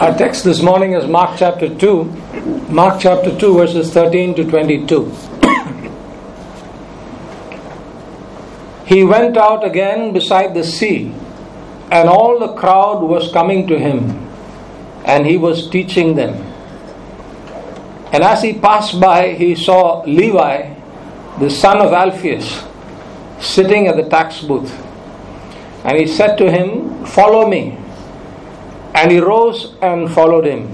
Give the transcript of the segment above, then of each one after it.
Our text this morning is Mark chapter 2. Mark chapter 2 verses 13 to 22. He went out again beside the sea, and all the crowd was coming to him, and he was teaching them. And as he passed by, he saw Levi, the son of Alphaeus, sitting at the tax booth. And he said to him, "Follow me." And he rose and followed him.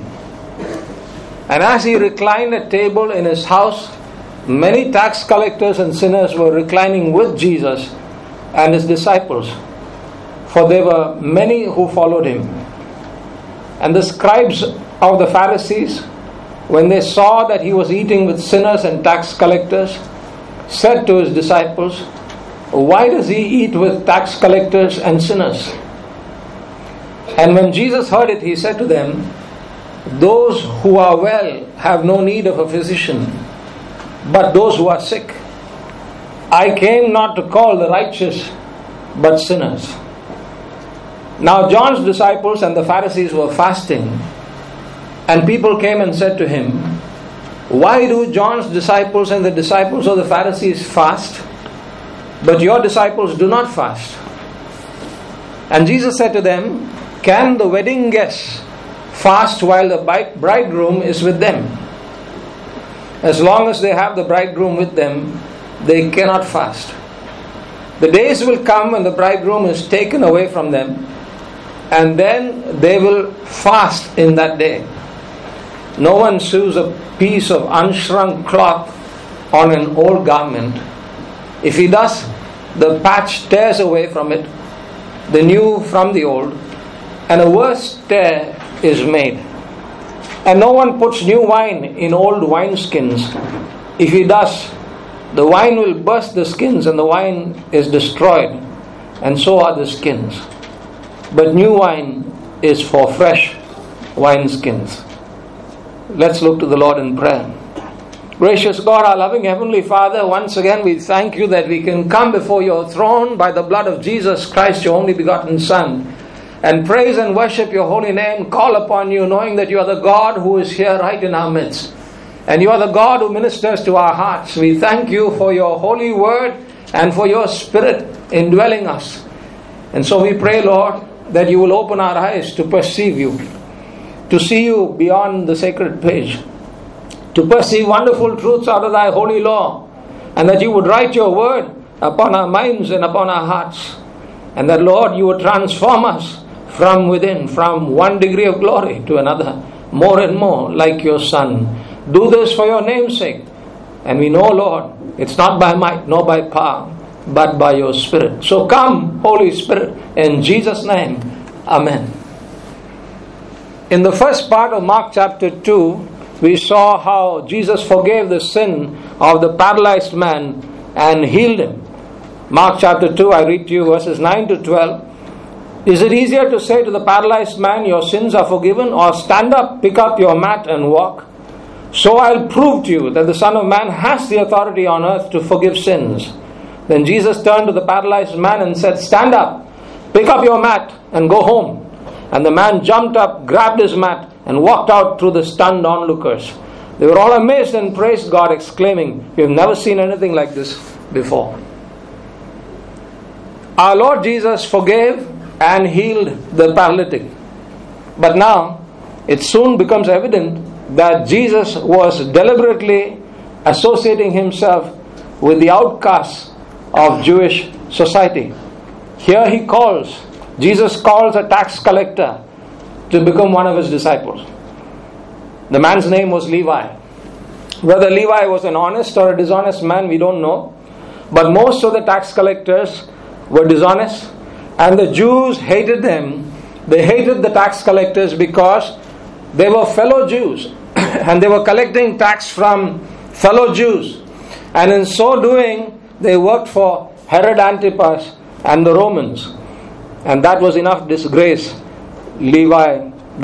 And as he reclined at table in his house, many tax collectors and sinners were reclining with Jesus and his disciples, for there were many who followed him. And the scribes of the Pharisees, when they saw that he was eating with sinners and tax collectors, said to his disciples, "Why does he eat with tax collectors and sinners?" And when Jesus heard it, he said to them, "Those who are well have no need of a physician, but those who are sick. I came not to call the righteous, but sinners." Now John's disciples and the Pharisees were fasting, and people came and said to him, "Why do John's disciples and the disciples of the Pharisees fast, but your disciples do not fast?" And Jesus said to them, "Can the wedding guests fast while the bridegroom is with them? As long as they have the bridegroom with them, they cannot fast. The days will come when the bridegroom is taken away from them, and then they will fast in that day. No one sews a piece of unshrunk cloth on an old garment. If he does, the patch tears away from it, the new from the old, and a worse tear is made. And no one puts new wine in old wineskins. If he does, the wine will burst the skins, and the wine is destroyed, and so are the skins. But new wine is for fresh wineskins." Let's look to the Lord in prayer. Gracious God, our loving Heavenly Father, once again we thank you that we can come before your throne by the blood of Jesus Christ, your only begotten Son, and praise and worship your holy name, call upon you, knowing that you are the God who is here right in our midst. And you are the God who ministers to our hearts. We thank you for your holy word and for your Spirit indwelling us. And so we pray, Lord, that you will open our eyes to perceive you, to see you beyond the sacred page, to perceive wonderful truths out of thy holy law, and that you would write your word upon our minds and upon our hearts. And that, Lord, you would transform us from within, from one degree of glory to another, more and more like your Son. Do this for your name's sake. And we know, Lord, it's not by might nor by power, but by your Spirit. So come, Holy Spirit, in Jesus' name. Amen. In the first part of Mark chapter 2, we saw how Jesus forgave the sin of the paralyzed man and healed him. Mark chapter 2, I read to you verses 9 to 12. "Is it easier to say to the paralyzed man, 'Your sins are forgiven,' or 'Stand up, pick up your mat and walk'? So I'll prove to you that the Son of Man has the authority on earth to forgive sins." Then Jesus turned to the paralyzed man and said, "Stand up, pick up your mat and go home." And the man jumped up, grabbed his mat, and walked out through the stunned onlookers. They were all amazed and praised God, exclaiming, "We have never seen anything like this before." Our Lord Jesus forgave and healed the paralytic. But now, it soon becomes evident that Jesus was deliberately associating himself with the outcasts of Jewish society. Here Jesus calls a tax collector to become one of his disciples. The man's name was Levi. Whether Levi was an honest or a dishonest man, we don't know. But most of the tax collectors were dishonest, and the Jews hated them. They hated the tax collectors because they were fellow Jews and they were collecting tax from fellow Jews. And in so doing, they worked for Herod Antipas and the Romans. And that was enough to disgrace Levi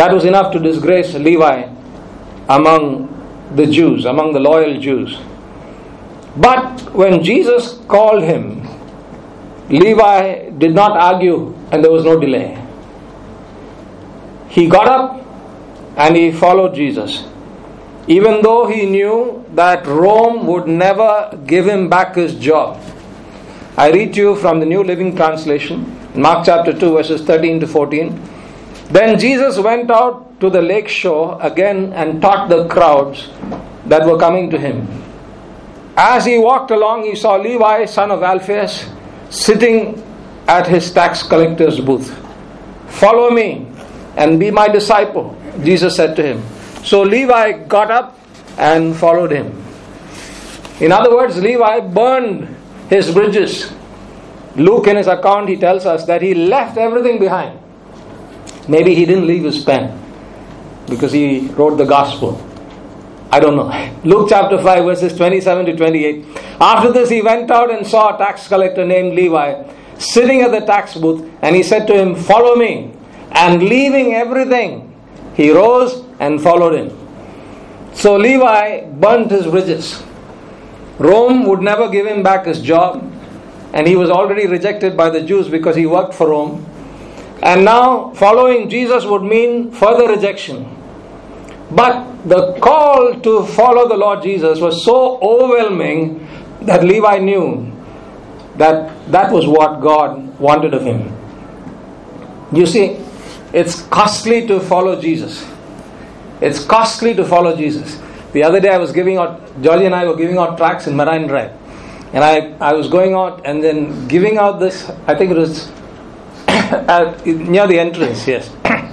among the Jews, among the loyal Jews. But when Jesus called him, Levi did not argue, and there was no delay. He got up and he followed Jesus. Even though he knew that Rome would never give him back his job. I read to you from the New Living Translation, Mark chapter 2, verses 13 to 14. Then Jesus went out to the lake shore again and taught the crowds that were coming to him. As he walked along, he saw Levi, son of Alphaeus, sitting at his tax collector's booth. Follow me and be my disciple, Jesus said to him. So Levi got up and followed him. In other words, Levi burned his bridges. Luke, in his account, he tells us that he left everything behind. Maybe he didn't leave his pen because he wrote the gospel. I don't know. Luke chapter 5, verses 27 to 28. After this, he went out and saw a tax collector named Levi sitting at the tax booth, and he said to him, "Follow me." And leaving everything, he rose and followed him. So Levi burnt his bridges. Rome would never give him back his job, and he was already rejected by the Jews because he worked for Rome. And now following Jesus would mean further rejection. But the call to follow the Lord Jesus was so overwhelming that Levi knew that that was what God wanted of him. You see, it's costly to follow Jesus. It's costly to follow Jesus. The other day I was giving out, Georgie and I were giving out tracts in Marine Drive. And I was going out and then giving out this, I think it was near the entrance, yes.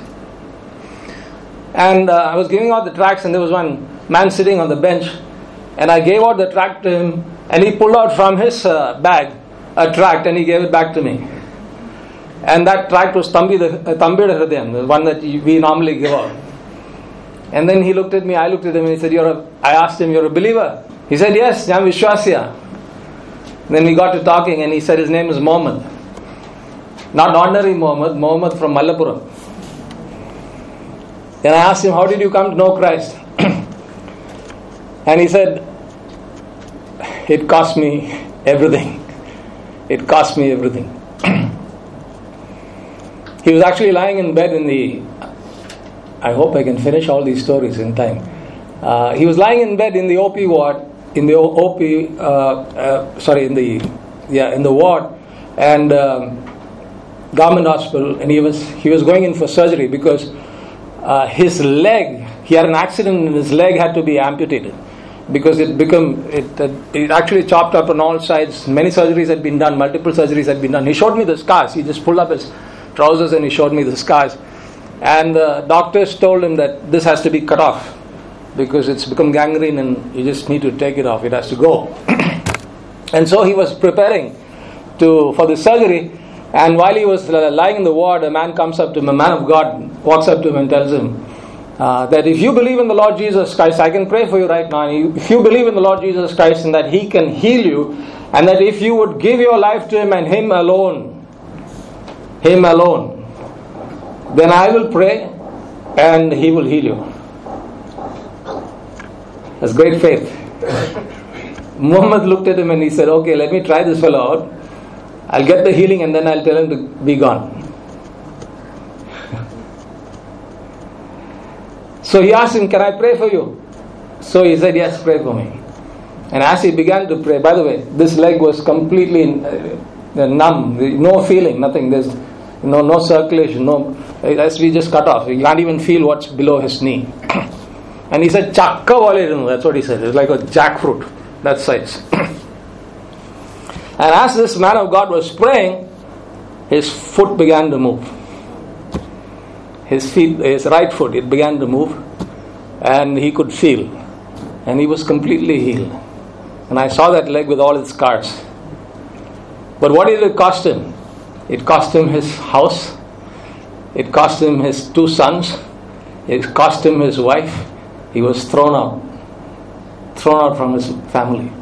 And I was giving out the tracts, and there was one man sitting on the bench, and I gave out the tract to him, and he pulled out from his bag a tract and he gave it back to me. And that tract was Thambida Hridayam, the one that we normally give out. And then he looked at me, I looked at him, and he said, I asked him, "You're a believer?" He said, "Yes, I'm Vishwasya." Then we got to talking, and he said his name is Mohammed. Not ordinary Mohammed, Mohammed from Mallapuram. Then I asked him, "How did you come to know Christ?" And he said, "It cost me everything. It cost me everything." He was actually lying in bed in the... I hope I can finish all these stories in time. He was lying in bed in the OP ward, in the ward, and government hospital, and he was going in for surgery because his leg, he had an accident and his leg had to be amputated because it actually chopped up on all sides. Many surgeries had been done, multiple surgeries had been done. He showed me the scars. He just pulled up his trousers and he showed me the scars. And the doctors told him that this has to be cut off because it's become gangrene and you just need to take it off. It has to go. And so he was preparing for the surgery. And while he was lying in the ward, a man comes up to him, a man of God walks up to him and tells him that if you believe in the Lord Jesus Christ, I can pray for you right now. And if you believe in the Lord Jesus Christ and that He can heal you, and that if you would give your life to Him and Him alone, then I will pray and He will heal you. That's great faith. Muhammad looked at him and he said, "Okay, let me try this fellow out. I'll get the healing and then I'll tell him to be gone." So he asked him, "Can I pray for you?" So he said, "Yes, pray for me." And as he began to pray, by the way, this leg was completely numb, no feeling, nothing. There's no circulation, it has to be just cut off. You can't even feel what's below his knee. And he said, "Chakka wale," that's what he said. It's like a jackfruit, that size. And as this man of God was praying, his foot began to move. His right foot, it began to move. And he could feel. And he was completely healed. And I saw that leg with all its scars. But what did it cost him? It cost him his house. It cost him his 2 sons. It cost him his wife. He was thrown out from his family.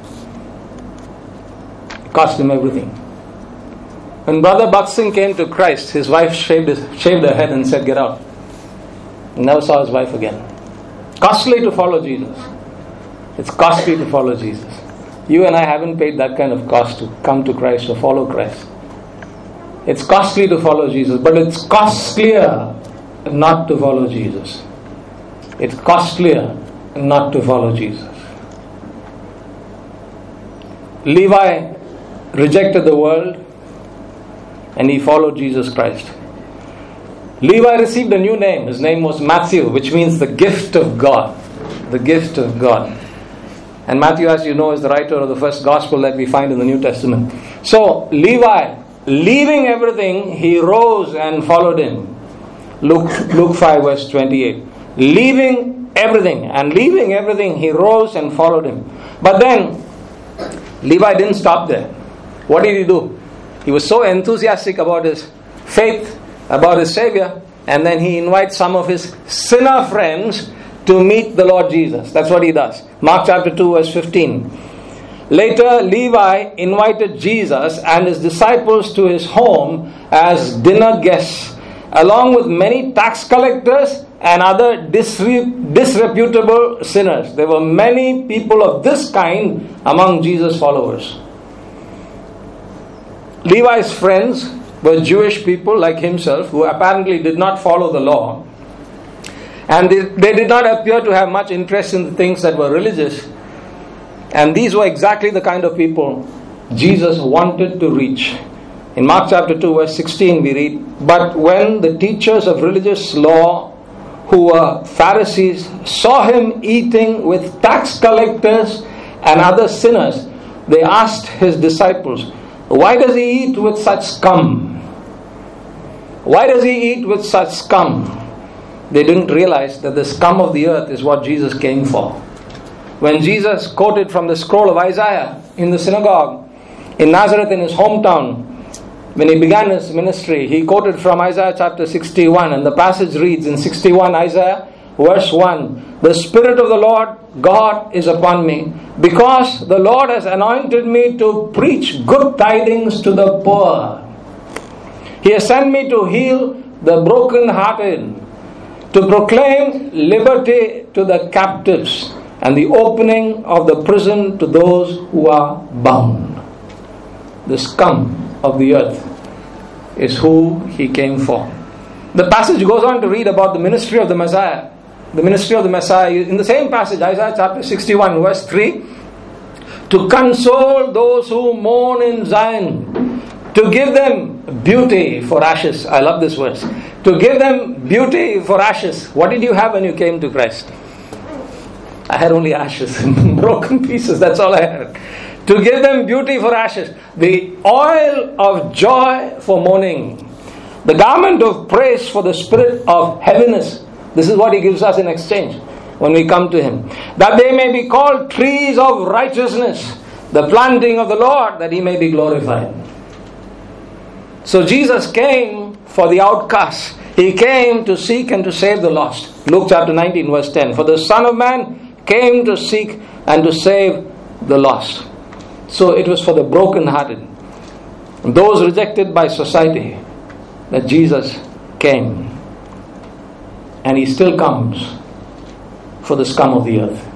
It cost him everything. When Brother Bhakt Singh came to Christ, his wife shaved her head and said, "Get out." He never saw his wife again. Costly to follow Jesus. It's costly to follow Jesus. You and I haven't paid that kind of cost to come to Christ or follow Christ. It's costly to follow Jesus, but it's costlier not to follow Jesus. It's costlier not to follow Jesus. Levi rejected the world and he followed Jesus Christ. Levi received a new name. His name was Matthew, which means the gift of God. The gift of God. And Matthew, as you know, is the writer of the first gospel that we find in the New Testament. So, Levi, leaving everything, he rose and followed him. Luke 5 verse 28. Leaving everything, he rose and followed him. But then, Levi didn't stop there. What did he do? He was so enthusiastic about his faith, about his Savior, and then he invites some of his sinner friends to meet the Lord Jesus. That's what he does. Mark chapter 2 verse 15. Later, Levi invited Jesus and his disciples to his home as dinner guests, along with many tax collectors and other disreputable sinners. There were many people of this kind among Jesus' followers. Levi's friends were Jewish people like himself who apparently did not follow the law. And they did not appear to have much interest in the things that were religious. And these were exactly the kind of people Jesus wanted to reach. In Mark chapter 2 verse 16 we read, "But when the teachers of religious law who were Pharisees saw him eating with tax collectors and other sinners, they asked his disciples, 'Why does he eat with such scum?' Why does he eat with such scum?" They didn't realize that the scum of the earth is what Jesus came for. When Jesus quoted from the scroll of Isaiah in the synagogue in Nazareth, in his hometown, when he began his ministry, he quoted from Isaiah chapter 61, and the passage reads in 61 Isaiah verse 1, "The Spirit of the Lord God is upon me, because the Lord has anointed me to preach good tidings to the poor. He has sent me to heal the brokenhearted, to proclaim liberty to the captives, and the opening of the prison to those who are bound." The scum of the earth is who he came for. The passage goes on to read about the ministry of the Messiah. The ministry of the Messiah in the same passage, Isaiah chapter 61 verse 3, "To console those who mourn in Zion, to give them beauty for ashes." I love this verse. To give them beauty for ashes. What did you have when you came to Christ? I had only ashes and broken pieces. That's all I had. To give them beauty for ashes. The oil of joy for mourning. The garment of praise for the spirit of heaviness. This is what he gives us in exchange when we come to him. That they may be called trees of righteousness, the planting of the Lord, that he may be glorified. So Jesus came for the outcasts. He came to seek and to save the lost. Luke chapter 19 verse 10. "For the Son of Man came to seek and to save the lost." So it was for the brokenhearted, those rejected by society, that Jesus came. And he still comes for the scum of the earth.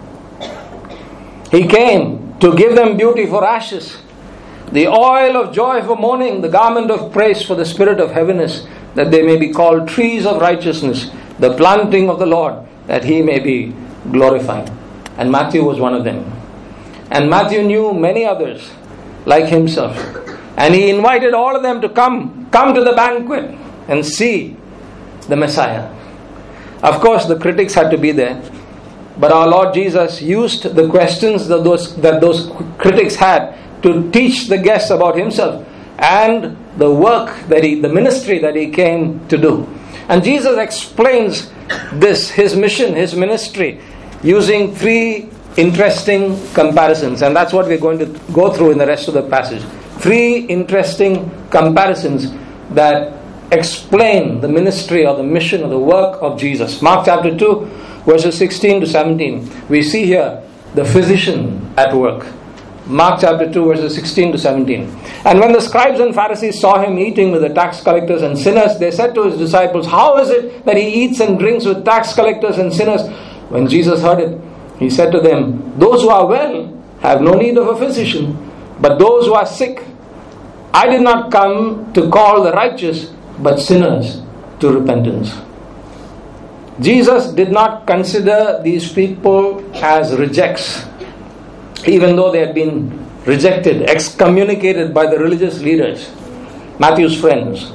He came to give them beauty for ashes, the oil of joy for mourning, the garment of praise for the spirit of heaviness, that they may be called trees of righteousness, the planting of the Lord, that he may be glorified. And Matthew was one of them. And Matthew knew many others like himself. And he invited all of them to come to the banquet and see the Messiah. Of course, the critics had to be there. But our Lord Jesus used the questions that those critics had to teach the guests about himself and the work the ministry that he came to do. And Jesus explains this, his mission, his ministry, using three interesting comparisons. And that's what we're going to go through in the rest of the passage. Three interesting comparisons that explain the ministry or the mission or the work of Jesus. Mark chapter 2 verses 16 to 17. We see here the physician at work. Mark chapter 2 verses 16 to 17. "And when the scribes and Pharisees saw him eating with the tax collectors and sinners, they said to his disciples, 'How is it that he eats and drinks with tax collectors and sinners?' When Jesus heard it, he said to them, 'Those who are well have no need of a physician, but those who are sick. I did not come to call the righteous, but sinners to repentance.'" Jesus did not consider these people as rejects, even though they had been rejected, excommunicated by the religious leaders. Matthew's friends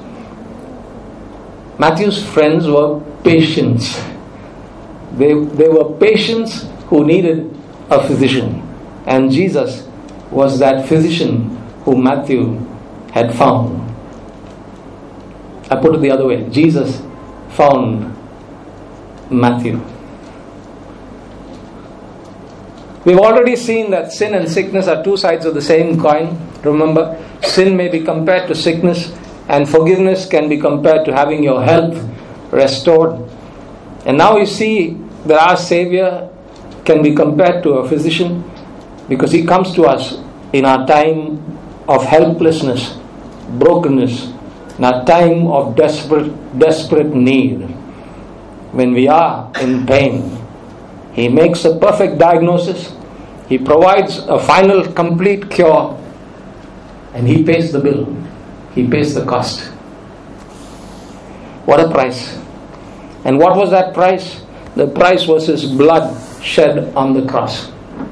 were patients. They were patients who needed a physician. And Jesus was that physician who Matthew had found. I put it the other way. Jesus found Matthew. We've already seen that sin and sickness are two sides of the same coin. Remember, sin may be compared to sickness, and forgiveness can be compared to having your health restored. And now you see that our Savior can be compared to a physician, because He comes to us in our time of helplessness, brokenness, in our time of desperate need. When we are in pain, He makes a perfect diagnosis. He provides a final, complete cure, and He pays the bill. He pays the cost. What a price. And what was that price? The price was His blood shed on the cross.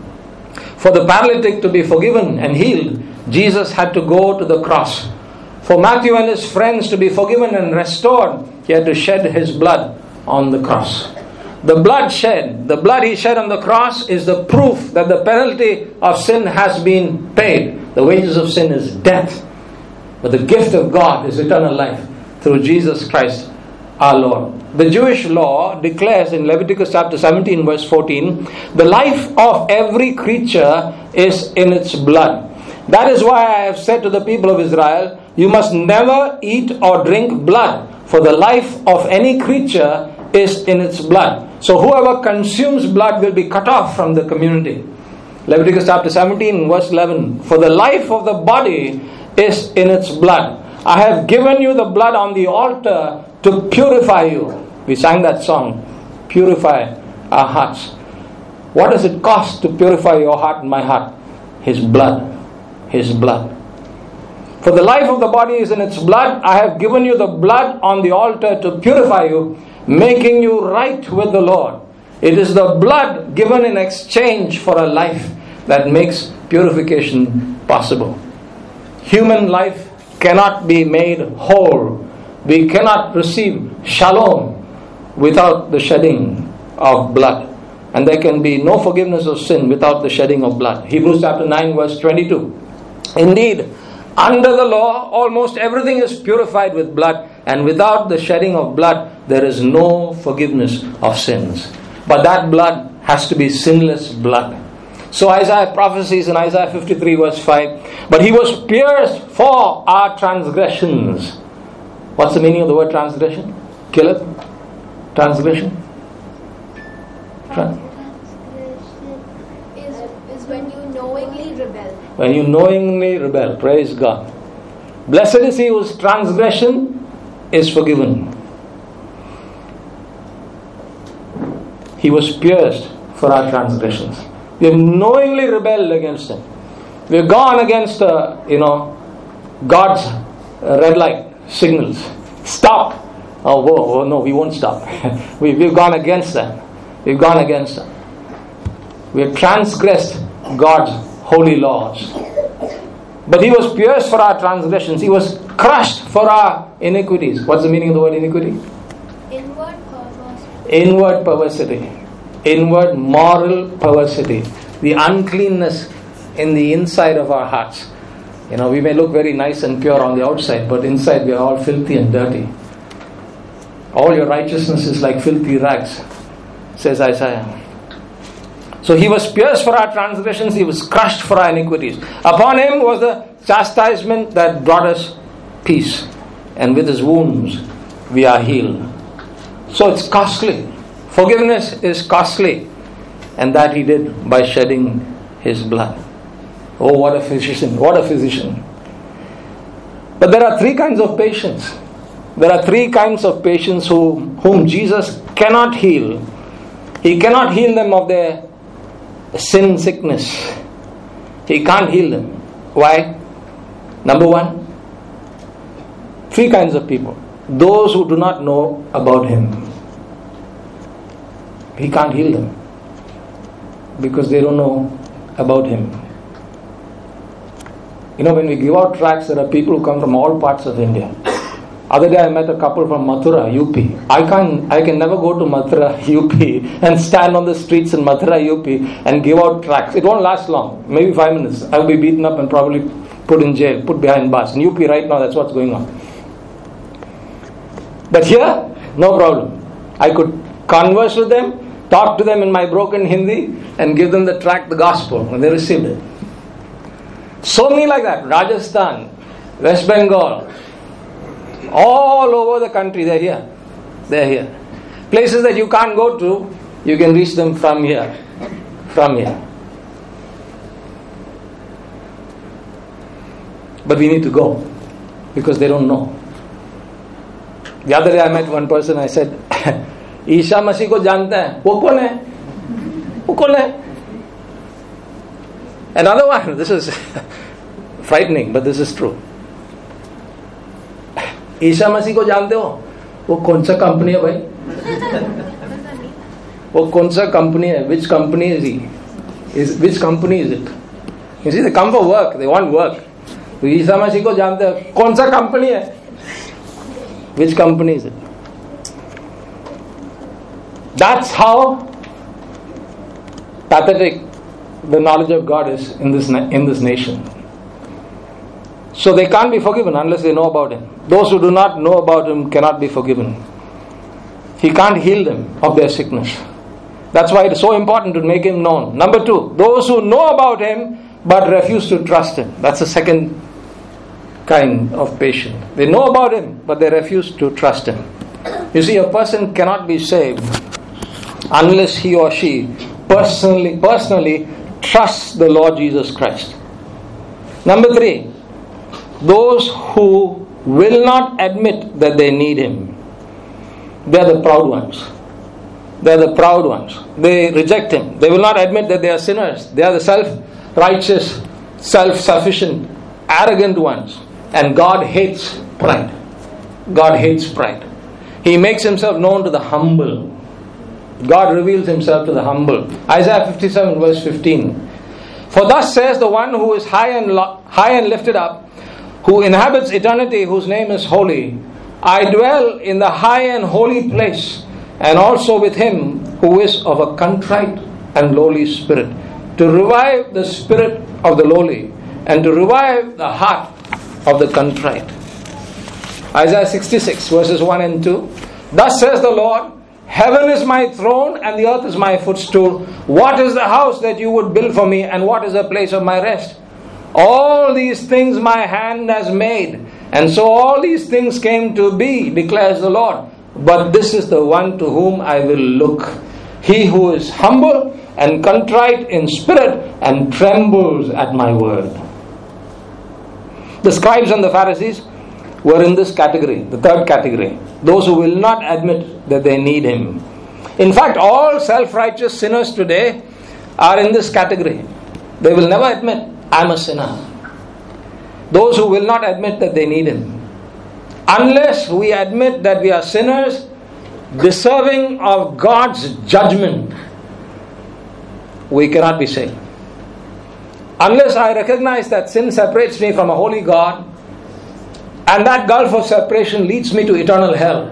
For the paralytic to be forgiven and healed, Jesus had to go to the cross. For Matthew and his friends to be forgiven and restored, He had to shed His blood on the cross. The blood He shed on the cross is the proof that the penalty of sin has been paid. The wages of sin is death, but the gift of God is eternal life through Jesus Christ our Lord. The Jewish law declares in Leviticus chapter 17 verse 14, the life of every creature is in its blood. That is why I have said to the people of Israel, you must never eat or drink blood, for the life of any creature is in its blood. So whoever consumes blood will be cut off from the community. Leviticus chapter 17 verse 11, for the life of the body is in its blood. I have given you the blood on the altar to purify you. We sang that song, purify our hearts. What does it cost to purify your heart and my heart? His blood. His blood. For the life of the body is in its blood. I have given you the blood on the altar to purify you, making you right with the Lord. It is the blood given in exchange for a life that makes purification possible. Human life cannot be made whole. We cannot receive shalom without the shedding of blood. And there can be no forgiveness of sin without the shedding of blood. Hebrews chapter 9 verse 22. Indeed, under the law, almost everything is purified with blood, and without the shedding of blood, there is no forgiveness of sins. But that blood has to be sinless blood. So Isaiah prophesies in Isaiah 53 verse 5, but He was pierced for our transgressions. What's the meaning of the word transgression? Caleb? Transgression? Is when you knowingly rebel. When you knowingly rebel. Praise God. Blessed is he whose transgression is forgiven. He was pierced for our transgressions. We have knowingly rebelled against Him. We have gone against God's red light signals. Stop. Oh, whoa, no, we won't stop. We've gone against that. We've gone against that. We have transgressed God's holy laws. But He was pierced for our transgressions. He was crushed for our iniquities. What's the meaning of the word iniquity? Inward perversity. Inward perversity. Inward moral perversity. The uncleanness in the inside of our hearts. We may look very nice and pure on the outside, but inside we are all filthy and dirty. All your righteousness is like filthy rags, says Isaiah. So He was pierced for our transgressions, He was crushed for our iniquities. Upon Him was the chastisement that brought us peace, and with His wounds we are healed. So it's costly. Forgiveness is costly, and that He did by shedding His blood. Oh, what a physician, what a physician. But there are three kinds of patients. There are three kinds of patients whom Jesus cannot heal. He cannot heal them of their sin sickness. He can't heal them. Why? Number one, three kinds of people. Those who do not know about Him. He can't heal them because they don't know about Him. When we give out tracts, there are people who come from all parts of India. Other day I met a couple from Mathura, UP. I can never go to Mathura, UP and stand on the streets in Mathura, UP and give out tracts. It won't last long. Maybe 5 minutes. I'll be beaten up and probably put in jail, put behind bars. In UP right now, that's what's going on. But here, no problem. I could converse with them, talk to them in my broken Hindi and give them the tract, the gospel, and they received it. So many like that. Rajasthan, West Bengal, all over the country, they're here. They're here. Places that you can't go to, you can reach them from here. From here. But we need to go because they don't know. The other day I met one person, I said, Isha Masih ko janta hai? Wo kaun hai? Wo kaun hai? Another one, this is frightening, but this is true. Isa Masih को जानते हो? वो कौन सा company है भाई? वो कौन सा कंपनी है? Which company is he? Which company is it? You see, they come for work. They want work. तो ईशा मसीह को जानते हो? कौन सा कंपनी है? Which company is it? That's how pathetic the knowledge of God is in this nation. So they can't be forgiven unless they know about Him. Those who do not know about Him cannot be forgiven. He can't heal them of their sickness. That's why it is so important to make Him known. Number 2, those who know about Him but refuse to trust Him. That's the second kind of patient. They know about Him but they refuse to trust Him. You see, a person cannot be saved unless he or she personally trusts the Lord Jesus Christ. Number 3, those who will not admit that they need Him. They are the proud ones. They are the proud ones. They reject Him. They will not admit that they are sinners. They are the self-righteous, self-sufficient, arrogant ones. And God hates pride. God hates pride. He makes Himself known to the humble. God reveals Himself to the humble. Isaiah 57 verse 15. For thus says the one who is high and lifted up, who inhabits eternity, whose name is holy. I dwell in the high and holy place, and also with Him who is of a contrite and lowly spirit, to revive the spirit of the lowly, and to revive the heart of the contrite. Isaiah 66 verses 1 and 2. Thus says the Lord, heaven is my throne and the earth is my footstool. What is the house that you would build for me, and what is the place of my rest? All these things my hand has made, and so all these things came to be, declares the Lord. But this is the one to whom I will look, he who is humble and contrite in spirit and trembles at my word. The scribes and the Pharisees were in this category, the third category, those who will not admit that they need Him. In fact, all self-righteous sinners today are in this category. They will never admit, I'm a sinner. Those who will not admit that they need Him. Unless we admit that we are sinners, deserving of God's judgment, we cannot be saved. Unless I recognize that sin separates me from a holy God, and that gulf of separation leads me to eternal hell.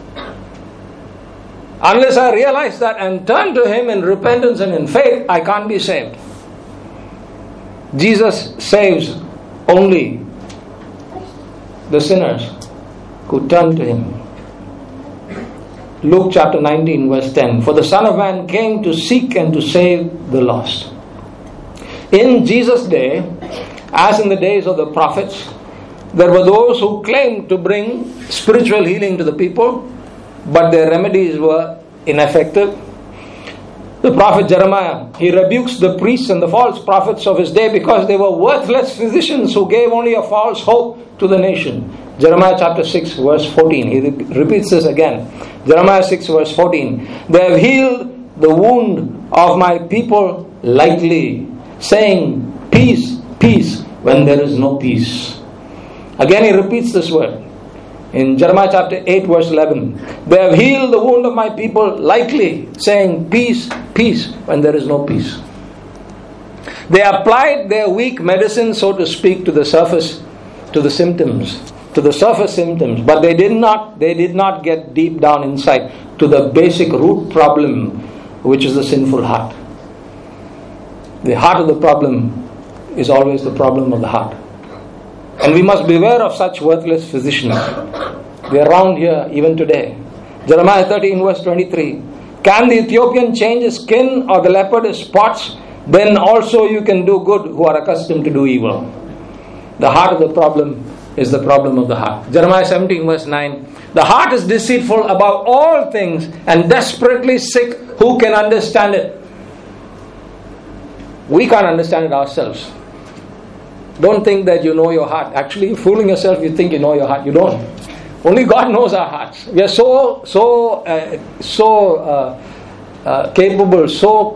Unless I realize that and turn to Him in repentance and in faith, I can't be saved. Jesus saves only the sinners who turn to Him. Luke chapter 19 verse 10. For the Son of Man came to seek and to save the lost. In Jesus' day, as in the days of the prophets, there were those who claimed to bring spiritual healing to the people, but their remedies were ineffective. The prophet Jeremiah, he rebukes the priests and the false prophets of his day because they were worthless physicians who gave only a false hope to the nation. Jeremiah chapter 6 verse 14. He repeats this again. Jeremiah 6 verse 14. They have healed the wound of my people lightly, saying, peace, peace, when there is no peace. Again he repeats this word. In Jeremiah chapter 8 verse 11, they have healed the wound of my people lightly, saying peace, peace, when there is no peace. They applied their weak medicine, so to speak, to the surface, to the symptoms, to the surface symptoms, but they did not get deep down inside to the basic root problem, which is the sinful heart. The heart of the problem is always the problem of the heart. And we must beware of such worthless physicians. They are around here even today. Jeremiah 13 verse 23. Can the Ethiopian change his skin or the leopard his spots? Then also you can do good who are accustomed to do evil. The heart of the problem is the problem of the heart. Jeremiah 17 verse 9. The heart is deceitful above all things and desperately sick. Who can understand it? We can't understand it ourselves. Don't think that you know your heart. Actually, you're fooling yourself. You think you know your heart. You don't. Only God knows our hearts. We are so capable,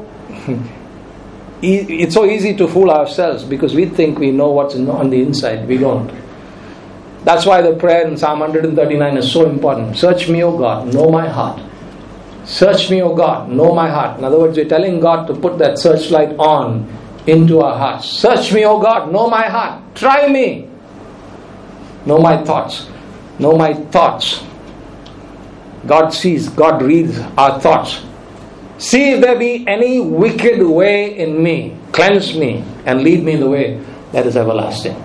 it's so easy to fool ourselves because we think we know what's on the inside. We don't. That's why the prayer in Psalm 139 is so important. Search me, O God, know my heart. Search me, O God, know my heart. In other words, we're telling God to put that searchlight on into our hearts. Search me, O God, know my heart. Try me. Know my thoughts. Know my thoughts. God sees, God reads our thoughts. See if there be any wicked way in me. Cleanse me and lead me in the way that is everlasting.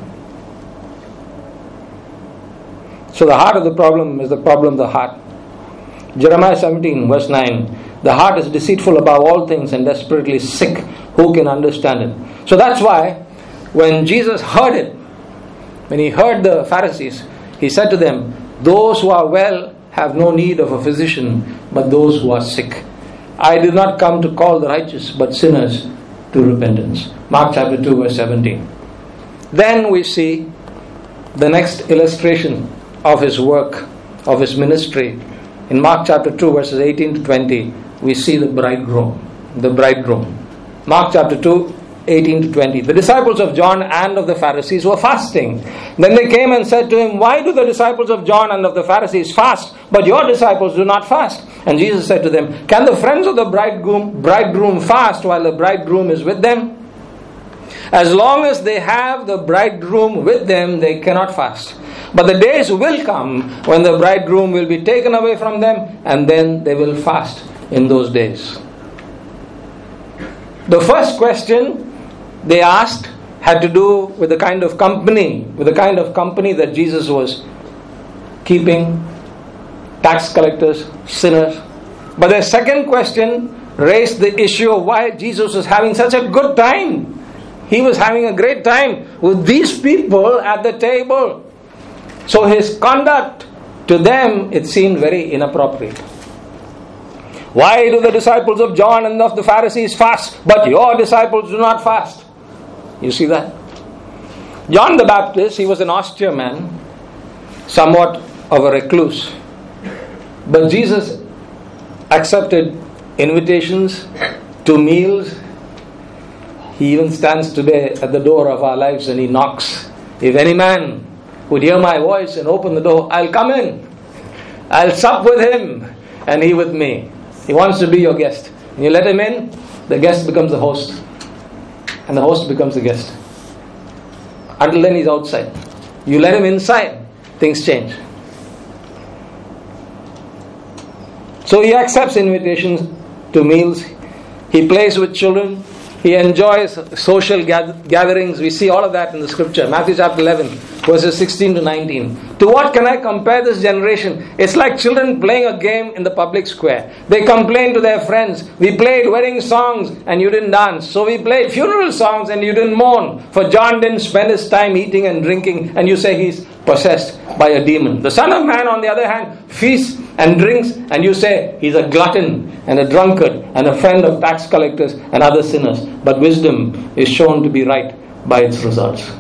So the heart of the problem is the problem of the heart. Jeremiah 17 verse 9. The heart is deceitful above all things and desperately sick. Who can understand it? So that's why when Jesus heard it, when he heard the Pharisees, he said to them, those who are well have no need of a physician, but those who are sick. I did not come to call the righteous, but sinners to repentance. Mark chapter 2 verse 17. Then we see the next illustration of his work, of his ministry. In Mark chapter 2 verses 18 to 20, we see the bridegroom. The bridegroom. Mark chapter 2, 18 to 20. The disciples of John and of the Pharisees were fasting. Then they came and said to him, why do the disciples of John and of the Pharisees fast, but your disciples do not fast? And Jesus said to them, can the friends of the bridegroom fast while the bridegroom is with them? As long as they have the bridegroom with them, they cannot fast. But the days will come when the bridegroom will be taken away from them, and then they will fast in those days. The first question they asked had to do with the kind of company, that Jesus was keeping, tax collectors, sinners. But the second question raised the issue of why Jesus was having such a good time. He was having a great time with these people at the table. So his conduct to them, it seemed very inappropriate. Why do the disciples of John and of the Pharisees fast, but your disciples do not fast? You see that? John the Baptist, he was an austere man, somewhat of a recluse. But Jesus accepted invitations to meals. He even stands today at the door of our lives and he knocks. If any man would hear my voice and open the door, I'll come in. I'll sup with him and he with me. He wants to be your guest. And you let him in, the guest becomes the host. And the host becomes the guest. Until then he's outside. You let him inside, things change. So he accepts invitations to meals. He plays with children. He enjoys social gatherings. We see all of that in the scripture. Matthew chapter 11, verses 16 to 19. To what can I compare this generation? It's like children playing a game in the public square. They complain to their friends, we played wedding songs and you didn't dance. So we played funeral songs and you didn't mourn. For John didn't spend his time eating and drinking, and you say he's possessed by a demon. The Son of Man, on the other hand, feasts and drinks, and you say he's a glutton and a drunkard and a friend of tax collectors and other sinners. But wisdom is shown to be right by its results.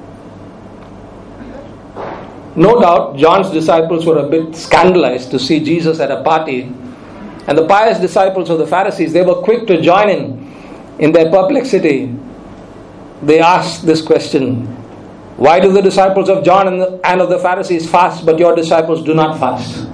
No doubt John's disciples were a bit scandalized to see Jesus at a party, and the pious disciples of the Pharisees, they were quick to join in their perplexity. They asked this question, Why do the disciples of John and of the Pharisees fast, but your disciples do not fast?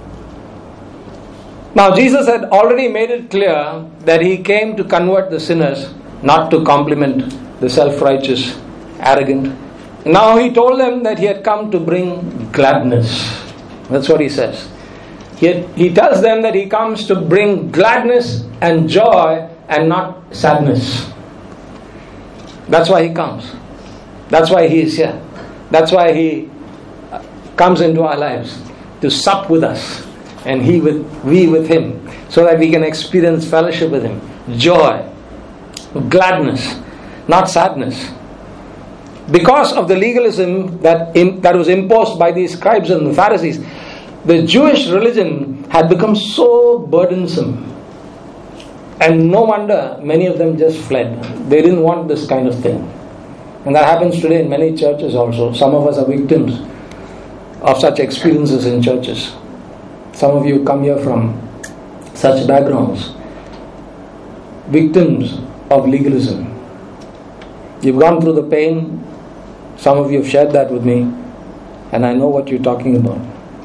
Now Jesus had already made it clear that He came to convert the sinners, not to compliment the self-righteous, arrogant. Now He told them that He had come to bring gladness. That's what He says. He tells them that He comes to bring gladness and joy and not sadness. That's why He comes. That's why He is here. That's why He comes into our lives, to sup with us, and we with Him, so that we can experience fellowship with Him. Joy, gladness, not sadness. Because of the legalism that was imposed by these scribes and the Pharisees, the Jewish religion had become so burdensome. And no wonder many of them just fled. They didn't want this kind of thing. And that happens today in many churches also. Some of us are victims of such experiences in churches. Some of you come here from such backgrounds. Victims of legalism. You've gone through the pain. Some of you have shared that with me. And I know what you're talking about.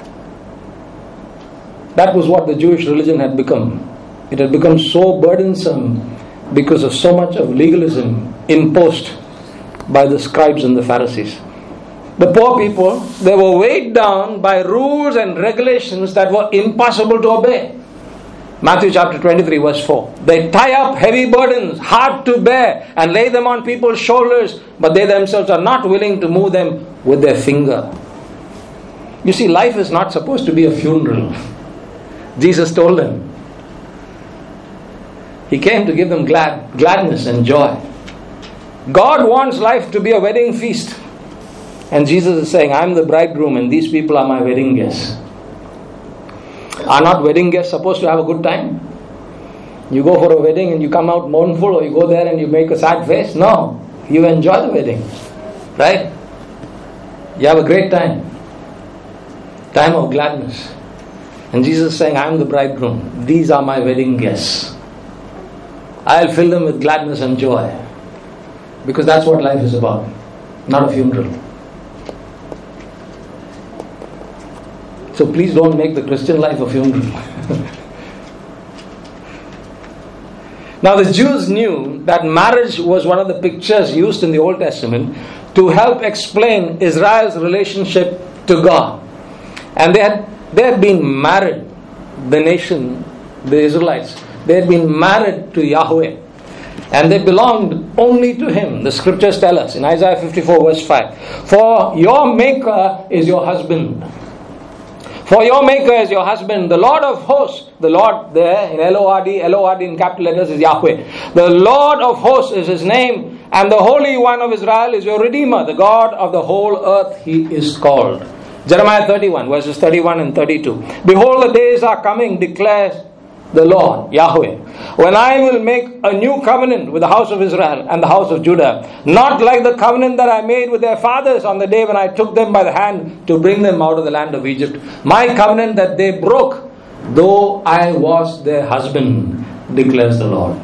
That was what the Jewish religion had become. It had become so burdensome because of so much of legalism imposed by the scribes and the Pharisees. The poor people, they were weighed down by rules and regulations that were impossible to obey. Matthew chapter 23 verse 4. They tie up heavy burdens, hard to bear, and lay them on people's shoulders, but they themselves are not willing to move them with their finger. You see, life is not supposed to be a funeral. Jesus told them. He came to give them gladness and joy. God wants life to be a wedding feast. And Jesus is saying, I am the bridegroom and these people are my wedding guests. Are not wedding guests supposed to have a good time? You go for a wedding and you come out mournful, or you go there and you make a sad face? No. You enjoy the wedding. Right? You have a great time. Time of gladness. And Jesus is saying, I am the bridegroom. These are my wedding guests. I'll fill them with gladness and joy. Because that's what life is about. Not a funeral. So please don't make the Christian life a funeral. Now the Jews knew that marriage was one of the pictures used in the Old Testament to help explain Israel's relationship to God. And they had been married, the nation, the Israelites. They had been married to Yahweh. And they belonged only to Him. The scriptures tell us in Isaiah 54 verse 5. For your Maker is your husband. For your Maker is your husband. The Lord of hosts. The Lord there in L-O-R-D in capital letters is Yahweh. The Lord of hosts is His name. And the Holy One of Israel is your Redeemer. The God of the whole earth He is called. Jeremiah 31 verses 31 and 32. Behold, the days are coming, declares the Lord, Yahweh, when I will make a new covenant with the house of Israel and the house of Judah, not like the covenant that I made with their fathers on the day when I took them by the hand to bring them out of the land of Egypt. My covenant that they broke, though I was their husband, declares the Lord.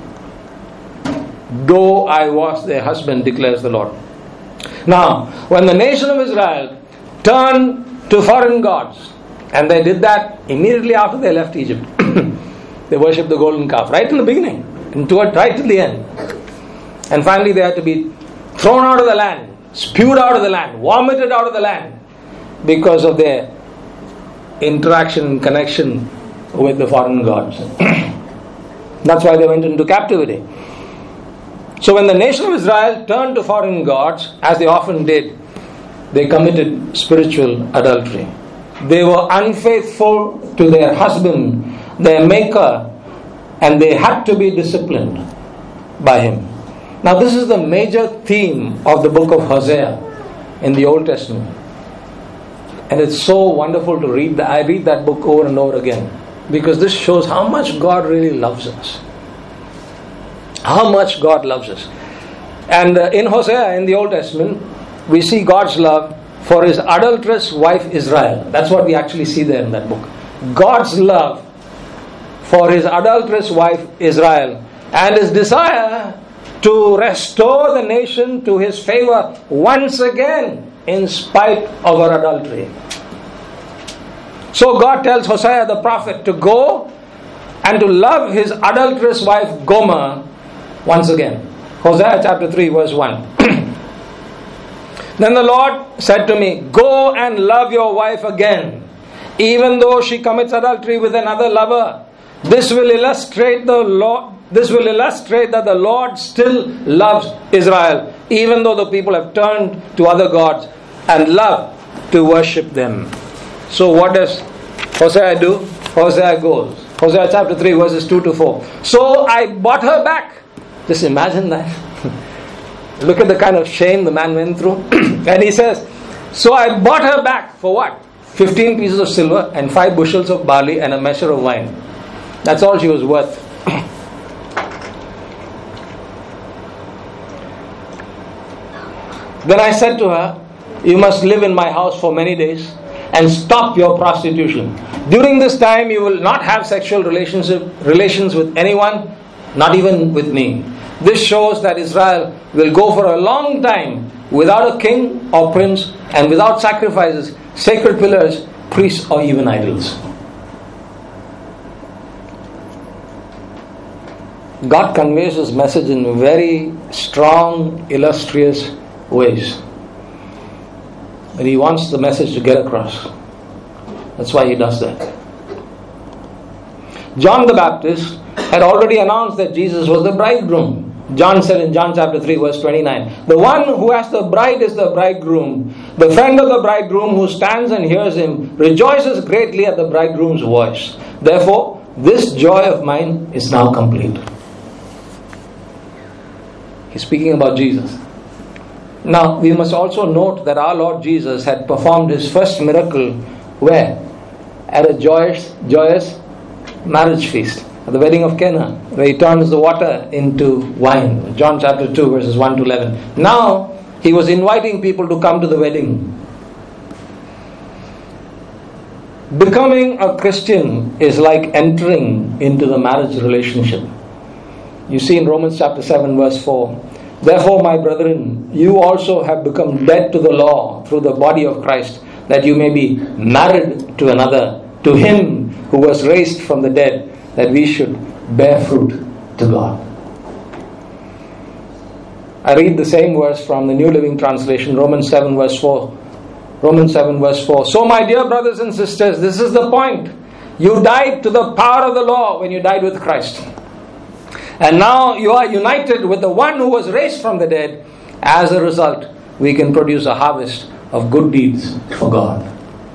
Though I was their husband, declares the Lord. Now, when the nation of Israel turned to foreign gods, and they did that immediately after they left Egypt. They worshipped the golden calf right in the beginning and right till the end. And finally they had to be thrown out of the land, spewed out of the land, vomited out of the land because of their interaction and connection with the foreign gods. That's why they went into captivity. So when the nation of Israel turned to foreign gods, as they often did, they committed spiritual adultery. They were unfaithful to their husband, their Maker, and they had to be disciplined by Him. Now this is the major theme of the book of Hosea in the Old Testament. And it's so wonderful to read that. I read that book over and over again because this shows how much God really loves us. How much God loves us. And in Hosea, in the Old Testament, we see God's love for His adulterous wife Israel. That's what we actually see there in that book. God's love for His adulterous wife Israel and His desire to restore the nation to His favor once again. in spite of her adultery. So God tells Hosea the prophet to go and to love his adulterous wife Gomer once again. Hosea chapter 3 verse 1. Then the Lord said to me, go and love your wife again, even though she commits adultery with another lover. This will illustrate that the Lord still loves Israel, even though the people have turned to other gods and love to worship them. So what does Hosea do? Hosea goes. Hosea chapter 3 verses 2 to 4. So I bought her back. Just imagine that. Look at the kind of shame the man went through. And he says, so I bought her back for what? 15 pieces of silver and 5 bushels of barley and a measure of wine. That's all she was worth. Then I said to her, you must live in my house for many days and stop your prostitution. During this time you will not have sexual relations with anyone, not even with me. This shows that Israel will go for a long time without a king or prince and without sacrifices, sacred pillars, priests or even idols. God conveys His message in very strong, illustrious ways. But He wants the message to get across. That's why He does that. John the Baptist had already announced that Jesus was the bridegroom. John said in John chapter 3 verse 29, the one who has the bride is the bridegroom. The friend of the bridegroom who stands and hears him rejoices greatly at the bridegroom's voice. Therefore, this joy of mine is now complete. He's speaking about Jesus. Now, we must also note that our Lord Jesus had performed His first miracle where? At a joyous marriage feast. At the wedding of Cana, where He turns the water into wine. John chapter 2 verses 1 to 11. Now, He was inviting people to come to the wedding. Becoming a Christian is like entering into the marriage relationship. You see in Romans chapter 7 verse 4, therefore, my brethren, you also have become dead to the law through the body of Christ, that you may be married to another, to Him who was raised from the dead, that we should bear fruit to God. I read the same verse from the New Living Translation, Romans 7 verse 4. Romans 7 verse 4. So my dear brothers and sisters, this is the point. You died to the power of the law when you died with Christ. And now you are united with the one who was raised from the dead. As a result, we can produce a harvest of good deeds for God.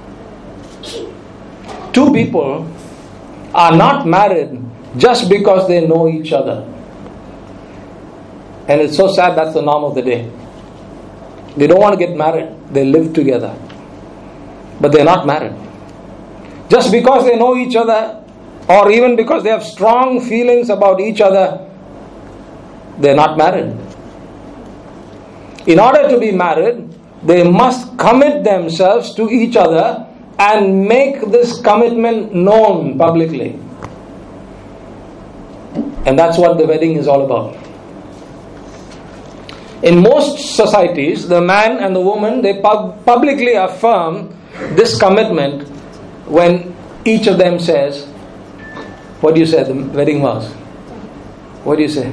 Two people are not married just because they know each other. And it's so sad that's the norm of the day. They don't want to get married. They live together. But they're not married. Just because they know each other, or even because they have strong feelings about each other, they're not married. In order to be married, they must commit themselves to each other and make this commitment known publicly. And that's what the wedding is all about. In most societies, the man and the woman, they publicly affirm this commitment when each of them says, what do you say the wedding vows? What do you say?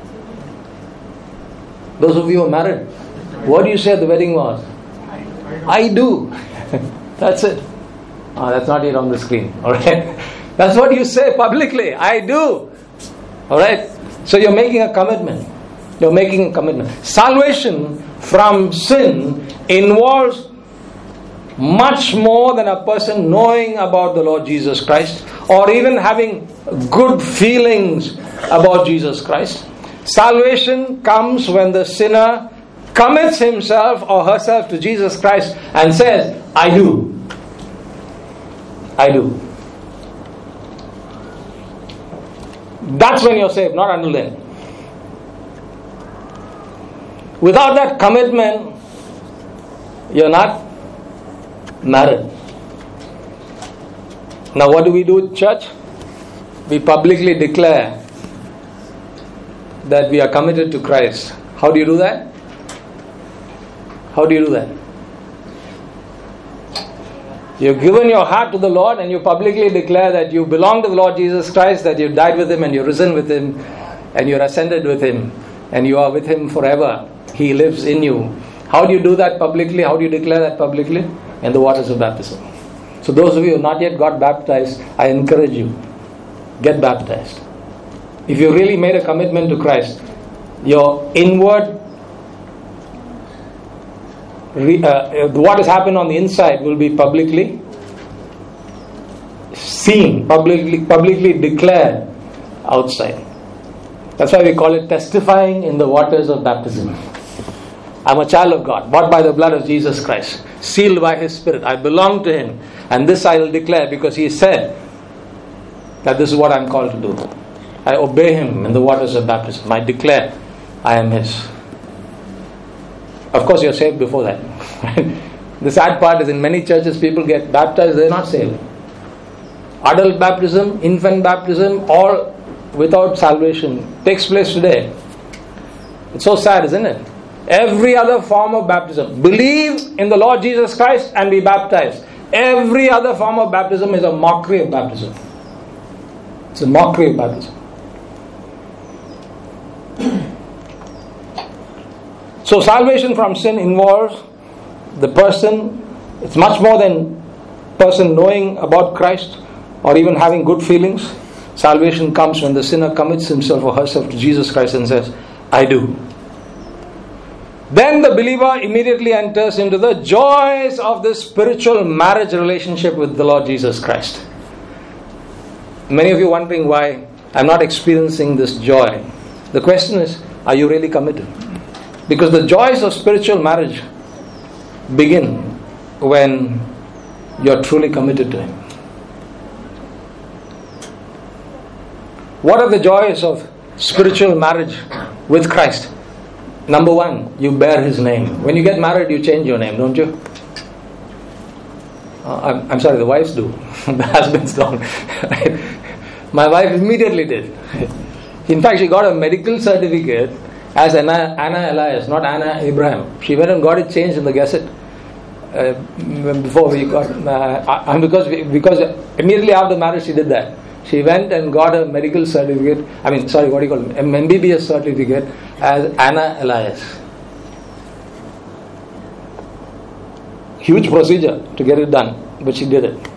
Those of you who are married, what do you say at the wedding vows? I do. That's it. Oh, that's not yet on the screen. Alright. That's what you say publicly. I do. Alright. So you're making a commitment. You're making a commitment. Salvation from sin involves much more than a person knowing about the Lord Jesus Christ or even having good feelings about Jesus Christ. Salvation comes when the sinner commits himself or herself to Jesus Christ and says, I do. I do. That's when you're saved, not until then. Without that commitment, you're not married. Now what do we do with church? We publicly declare that we are committed to Christ. How do you do that? How do you do that? You've given your heart to the Lord and you publicly declare that you belong to the Lord Jesus Christ, that you died with Him and you're risen with Him and you're ascended with Him and you are with Him forever. He lives in you. How do you do that publicly? How do you declare that publicly? In the waters of baptism. So those of you who have not yet got baptized, I encourage you, get baptized. If you really made a commitment to Christ, your inward, what has happened on the inside will be publicly seen, publicly declared outside. That's why we call it testifying in the waters of baptism. I'm a child of God, bought by the blood of Jesus Christ, sealed by His Spirit. I belong to Him, and this I will declare because He said that this is what I'm called to do. I obey Him in the waters of baptism. I declare I am His. Of course, you're saved before that. The sad part is in many churches, people get baptized, they're not saved. Adult baptism, infant baptism, all without salvation takes place today. It's so sad, isn't it? Every other form of baptism, believe in the Lord Jesus Christ and be baptized. Every other form of baptism is a mockery of baptism. It's a mockery of baptism. So salvation from sin involves the person. It's much more than person knowing about Christ or even having good feelings. Salvation comes when the sinner commits himself or herself to Jesus Christ and says, I do. Then the believer immediately enters into the joys of this spiritual marriage relationship with the Lord Jesus Christ. Many of you wondering why I'm not experiencing this joy. The question is, are you really committed? Because the joys of spiritual marriage begin when you're truly committed to Him. What are the joys of spiritual marriage with Christ? Number one, you bear His name. When you get married, you change your name, don't you? I'm sorry, the wives do. The husbands don't. My wife immediately did. In fact, she got a medical certificate as Anna Elias, not Anna Abraham. She went and got it changed in the Gazette before we got, because immediately after marriage she did that. She went and got a medical certificate, MBBS certificate as Anna Elias. Huge procedure to get it done, but she did it.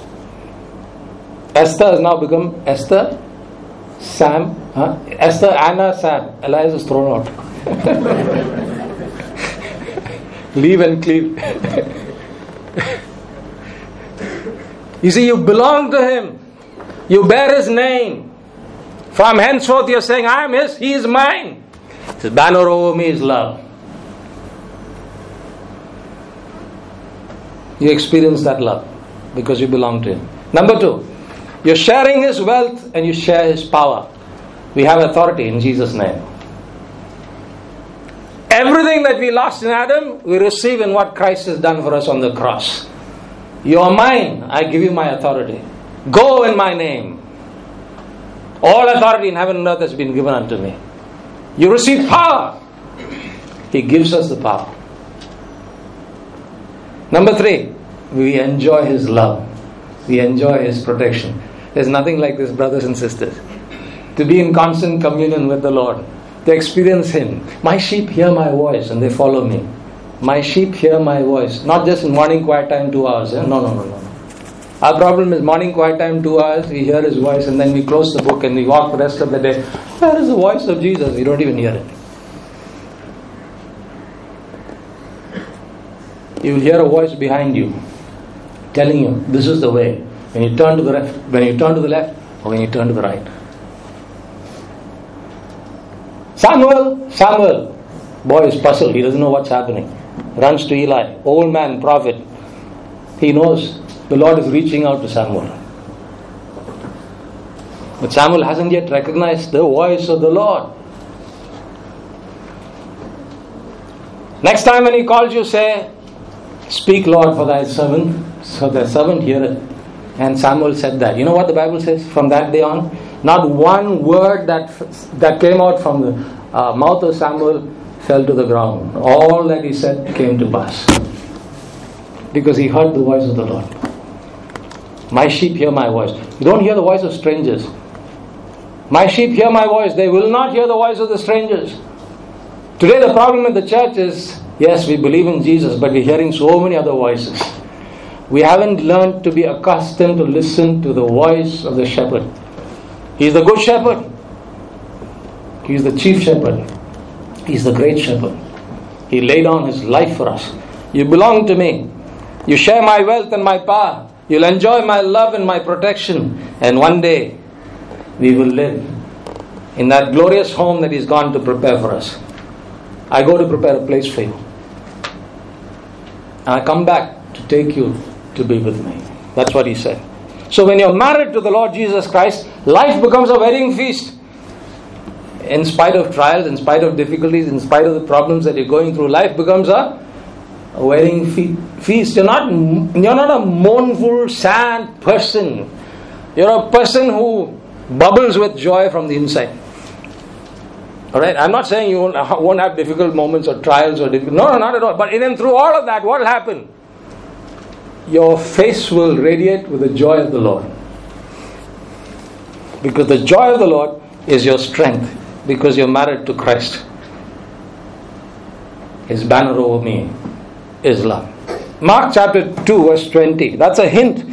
Esther has now become Esther Anna Sam. Elias is thrown out. Leave and cleave. You see, you belong to Him. You bear His name. From henceforth you're saying, I am His, He is mine. His banner over me is love. You experience that love because you belong to Him. Number two, you're sharing His wealth and you share His power. We have authority in Jesus' name. Everything that we lost in Adam, we receive in what Christ has done for us on the cross. You are mine, I give you my authority. Go in my name. All authority in heaven and earth has been given unto me. You receive power. He gives us the power. Number three, we enjoy His love. We enjoy His protection. There's nothing like this, brothers and sisters. To be in constant communion with the Lord. To experience Him. My sheep hear my voice and they follow me. My sheep hear my voice. Not just in morning quiet time 2 hours. No. Our problem is morning quiet time 2 hours, we hear His voice and then we close the book and we walk the rest of the day. Where is the voice of Jesus? We don't even hear it. You will hear a voice behind you telling you, this is the way. When you turn to the left, or when you turn to the right. Samuel, boy is puzzled, he doesn't know what's happening. Runs to Eli, old man, prophet. He knows the Lord is reaching out to Samuel. But Samuel hasn't yet recognized the voice of the Lord. Next time when He calls you, say, speak, Lord, for thy servant, so the servant heareth. And Samuel said that. You know what the Bible says? From that day on, not one word that came out from the mouth of Samuel fell to the ground. All that he said came to pass. Because he heard the voice of the Lord. My sheep hear my voice. You don't hear the voice of strangers. My sheep hear my voice. They will not hear the voice of the strangers. Today the problem in the church is, yes, we believe in Jesus, but we're hearing so many other voices. We haven't learned to be accustomed to listen to the voice of the shepherd. He's the good shepherd. He's the chief shepherd. He's the great shepherd. He laid down his life for us. You belong to me. You share my wealth and my power. You'll enjoy my love and my protection. And one day, we will live in that glorious home that He's gone to prepare for us. I go to prepare a place for you. And I come back to take you to be with me. That's what He said. So when you're married to the Lord Jesus Christ, life becomes a wedding feast. In spite of trials, in spite of difficulties, in spite of the problems that you're going through, life becomes a wedding feast. You're not a mournful, sad person. You're a person who bubbles with joy from the inside. Alright, I'm not saying you won't have difficult moments or trials or difficult. No, not at all. But even through all of that, what will happen? Your face will radiate with the joy of the Lord. Because the joy of the Lord is your strength. Because you're married to Christ. His banner over me is love. Mark chapter 2 verse 20. That's a hint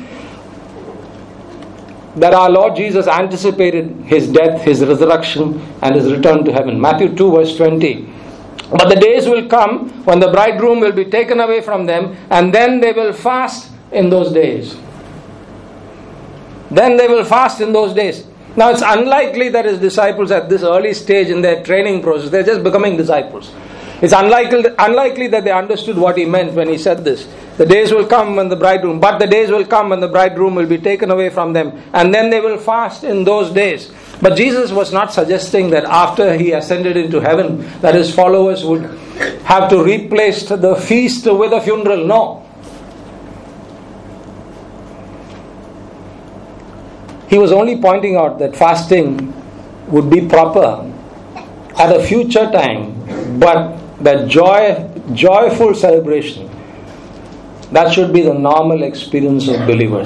that our Lord Jesus anticipated His death, His resurrection and His return to heaven. Matthew 2 verse 20. But the days will come when the bridegroom will be taken away from them, and then they will fast in those days. Then they will fast in those days. Now it's unlikely that His disciples at this early stage in their training process, they're just becoming disciples. It's unlikely that they understood what He meant when He said this. The days will come when the bridegroom will be taken away from them, and then they will fast in those days. But Jesus was not suggesting that after He ascended into heaven, that His followers would have to replace the feast with a funeral. No. He was only pointing out that fasting would be proper at a future time, but that joyful celebration, that should be the normal experience of believers.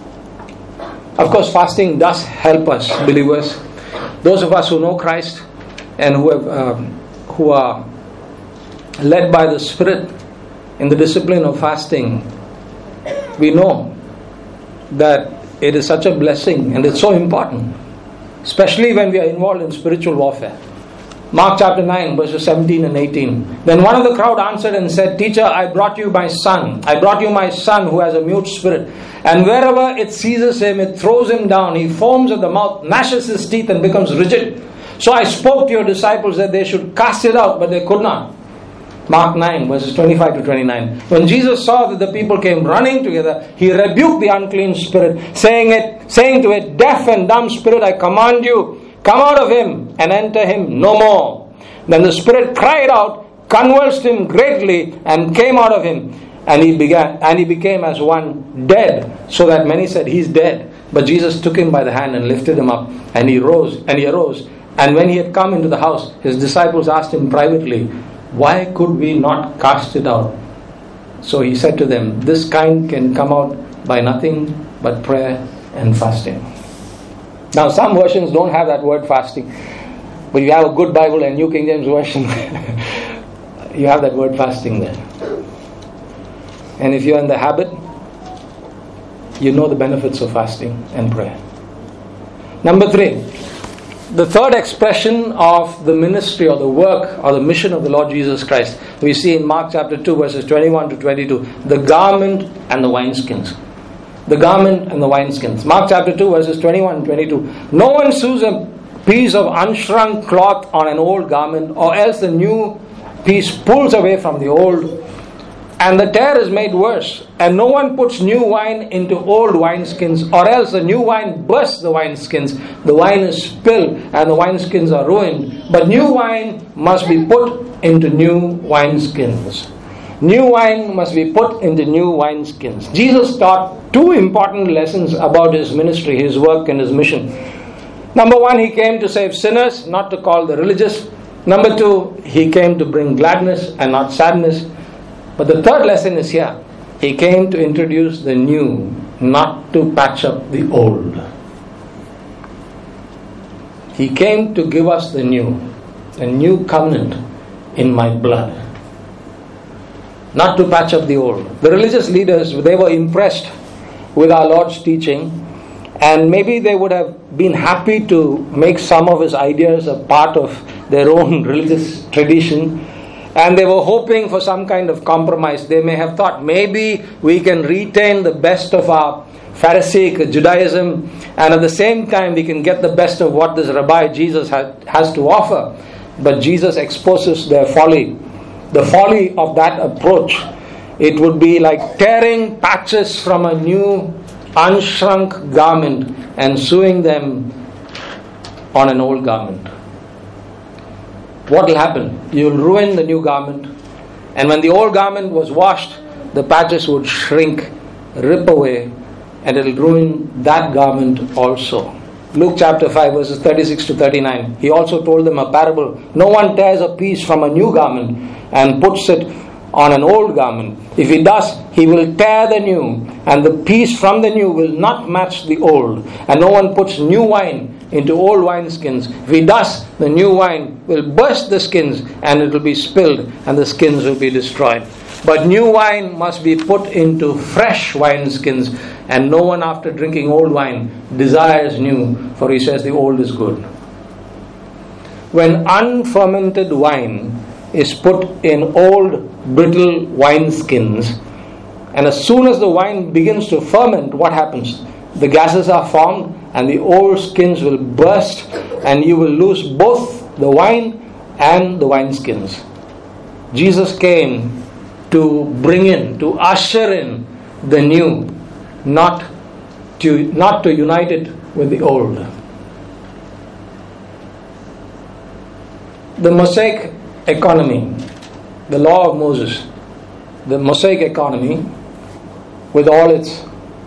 Of course, fasting does help us, believers. Those of us who know Christ and who are led by the Spirit in the discipline of fasting, we know that it is such a blessing and it's so important, especially when we are involved in spiritual warfare. Mark chapter 9 verses 17 and 18. Then one of the crowd answered and said, Teacher, I brought you my son who has a mute spirit. And wherever it seizes him, it throws him down. He foams at the mouth, gnashes his teeth and becomes rigid. So I spoke to your disciples that they should cast it out, but they could not. Mark 9 verses 25 to 29. When Jesus saw that the people came running together, He rebuked the unclean spirit, saying to it, Deaf and dumb spirit, I command you, come out of him and enter him no more. Then the spirit cried out, convulsed him greatly, and came out of him. And he became as one dead, so that many said, He's dead. But Jesus took him by the hand and lifted him up, and he arose. And when he had come into the house, His disciples asked Him privately, Why could we not cast it out? So He said to them, This kind can come out by nothing but prayer and fasting. Now some versions don't have that word fasting, but you have a good Bible and New King James Version, you have that word fasting there. And if you're in the habit, you know the benefits of fasting and prayer. Number 3, the third expression of the ministry or the work or the mission of the Lord Jesus Christ, we see in Mark chapter 2 verses 21 to 22, the garment and the wineskins. The garment and the wineskins. Mark chapter 2 verses 21 and 22. No one sews a piece of unshrunk cloth on an old garment, or else the new piece pulls away from the old, and the tear is made worse. And no one puts new wine into old wineskins, or else the new wine bursts the wineskins. The wine is spilled, and the wineskins are ruined. But new wine must be put into new wineskins. New wine must be put into new wineskins. Jesus taught 2 important lessons about His ministry, His work and His mission. Number 1, He came to save sinners, not to call the religious. Number 2, He came to bring gladness and not sadness. But the third lesson is here. He came to introduce the new, not to patch up the old. He came to give us the new, a new covenant in my blood. Not to patch up the old. The religious leaders, they were impressed with our Lord's teaching, and maybe they would have been happy to make some of his ideas a part of their own religious tradition, and they were hoping for some kind of compromise. They may have thought maybe we can retain the best of our Pharisaic Judaism, and at the same time we can get the best of what this Rabbi Jesus has to offer. But Jesus exposes their folly. The folly of that approach. It would be like tearing patches from a new unshrunk garment and sewing them on an old garment. What will happen? You will ruin the new garment, and when the old garment was washed, the patches would shrink, rip away, and it will ruin that garment also. Luke chapter 5 verses 36 to 39. He also told them a parable. No one tears a piece from a new garment and puts it on an old garment. If he does, he will tear the new, and the piece from the new will not match the old. And no one puts new wine into old wineskins. If he does, the new wine will burst the skins, and it will be spilled, and the skins will be destroyed. But new wine must be put into fresh wineskins, and no one after drinking old wine desires new, for he says the old is good. When unfermented wine is put in old brittle wineskins, and as soon as the wine begins to ferment, what happens? The gases are formed, and the old skins will burst, and you will lose both the wine and the wineskins. Jesus came to bring in, to usher in the new, not to unite it with the old. The Mosaic economy, the law of Moses, the Mosaic economy, with all its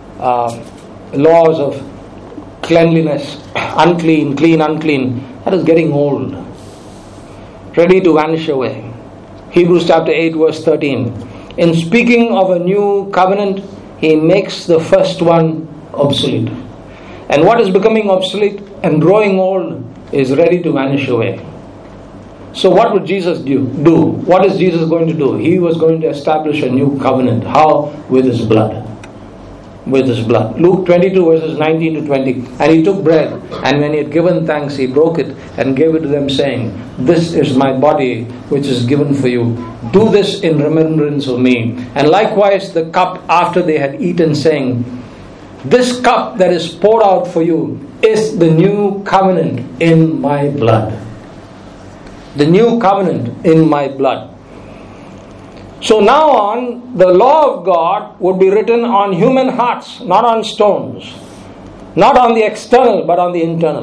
laws of cleanliness, unclean, clean, unclean, that is getting old, ready to vanish away. Hebrews chapter 8 verse 13. In speaking of a new covenant, he makes the first one obsolete. And what is becoming obsolete and growing old is ready to vanish away. So what would Jesus do? What is Jesus going to do? He was going to establish a new covenant. How? With his blood. With his blood. Luke 22 verses 19 to 20. And he took bread, and when he had given thanks, he broke it and gave it to them, saying, "This is my body, which is given for you. Do this in remembrance of me." And likewise the cup after they had eaten, saying, "This cup that is poured out for you is the new covenant in my blood." The new covenant in my blood. So now on, the law of God would be written on human hearts, not on stones. Not on the external, but on the internal.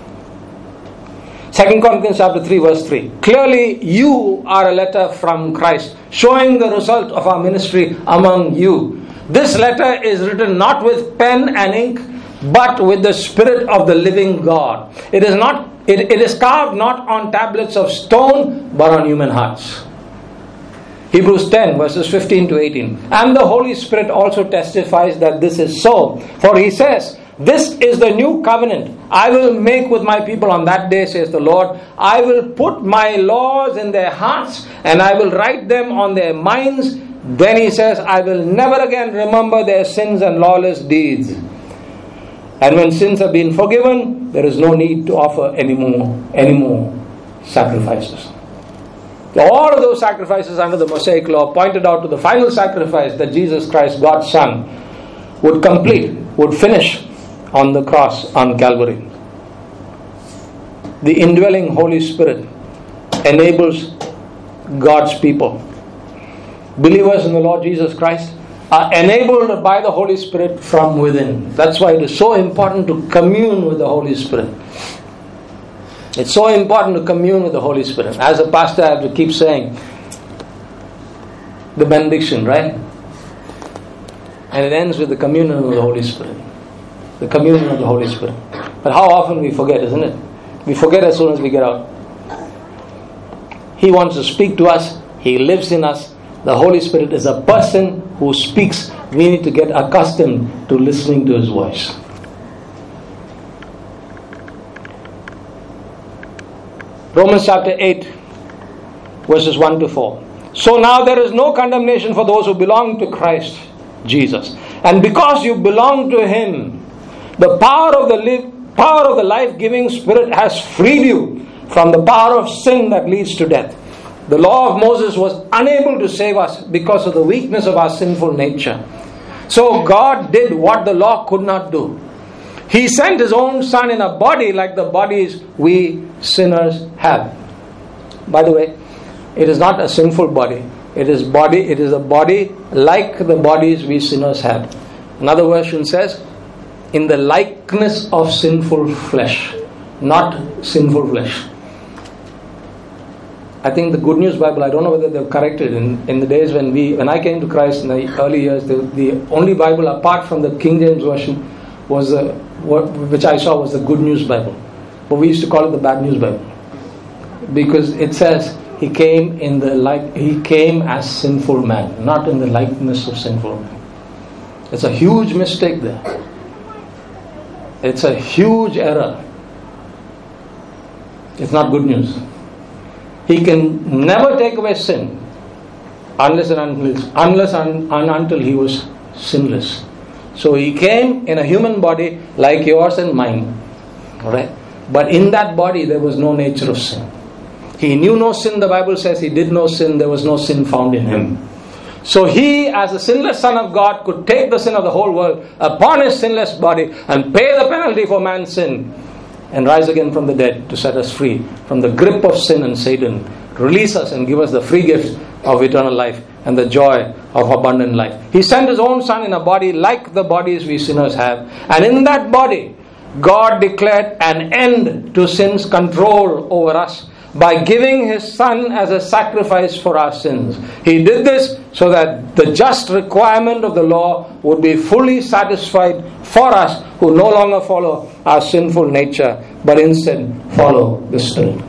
2 Corinthians chapter 3 verse 3. Clearly you are a letter from Christ, showing the result of our ministry among you. This letter is written not with pen and ink, but with the Spirit of the living God. It is carved not on tablets of stone, but on human hearts. Hebrews 10 verses 15 to 18. And the Holy Spirit also testifies that this is so. For he says, "This is the new covenant I will make with my people on that day, says the Lord. I will put my laws in their hearts, and I will write them on their minds." Then he says, "I will never again remember their sins and lawless deeds." And when sins have been forgiven, there is no need to offer any more sacrifices. All of those sacrifices under the Mosaic law pointed out to the final sacrifice that Jesus Christ, God's Son, would complete, would finish on the cross on Calvary. The indwelling Holy Spirit enables God's people. Believers in the Lord Jesus Christ are enabled by the Holy Spirit from within. That's why it is so important to commune with the Holy Spirit. It's so important to commune with the Holy Spirit. As a pastor, I have to keep saying the benediction, right? And it ends with the communion of the Holy Spirit. The communion of the Holy Spirit. But how often we forget, isn't it? We forget as soon as we get out. He wants to speak to us. He lives in us. The Holy Spirit is a person who speaks we need to get accustomed to listening to His voice. Romans chapter 8, verses 1 to 4. So now there is no condemnation for those who belong to Christ Jesus. And because you belong to Him, the power of the life-giving Spirit has freed you from the power of sin that leads to death. The law of Moses was unable to save us because of the weakness of our sinful nature. So God did what the law could not do. He sent His own Son in a body like the bodies we sinners have. By the way, it is not a sinful body. It is a body like the bodies we sinners have. Another version says, in the likeness of sinful flesh, not sinful flesh. I think the Good News Bible, I don't know whether they've corrected in the days when I came to Christ in the early years, the only Bible apart from the King James Version was which I saw was the Good News Bible. But we used to call it the Bad News Bible. Because it says He came as sinful man, not in the likeness of sinful man. It's a huge mistake there. It's a huge error. It's not good news. He can never take away sin unless and until He was sinless. So He came in a human body like yours and mine. Alright? But in that body there was no nature of sin. He knew no sin, the Bible says. He did no sin, there was no sin found in Him. So He, as the sinless Son of God, could take the sin of the whole world upon His sinless body and pay the penalty for man's sin and rise again from the dead to set us free from the grip of sin and Satan, release us and give us the free gift of eternal life and the joy of abundant life. He sent His own Son in a body like the bodies we sinners have, and in that body God declared an end to sin's control over us by giving His Son as a sacrifice for our sins. He did this so that the just requirement of the law would be fully satisfied for us who no longer follow our sinful nature, but instead follow the Spirit.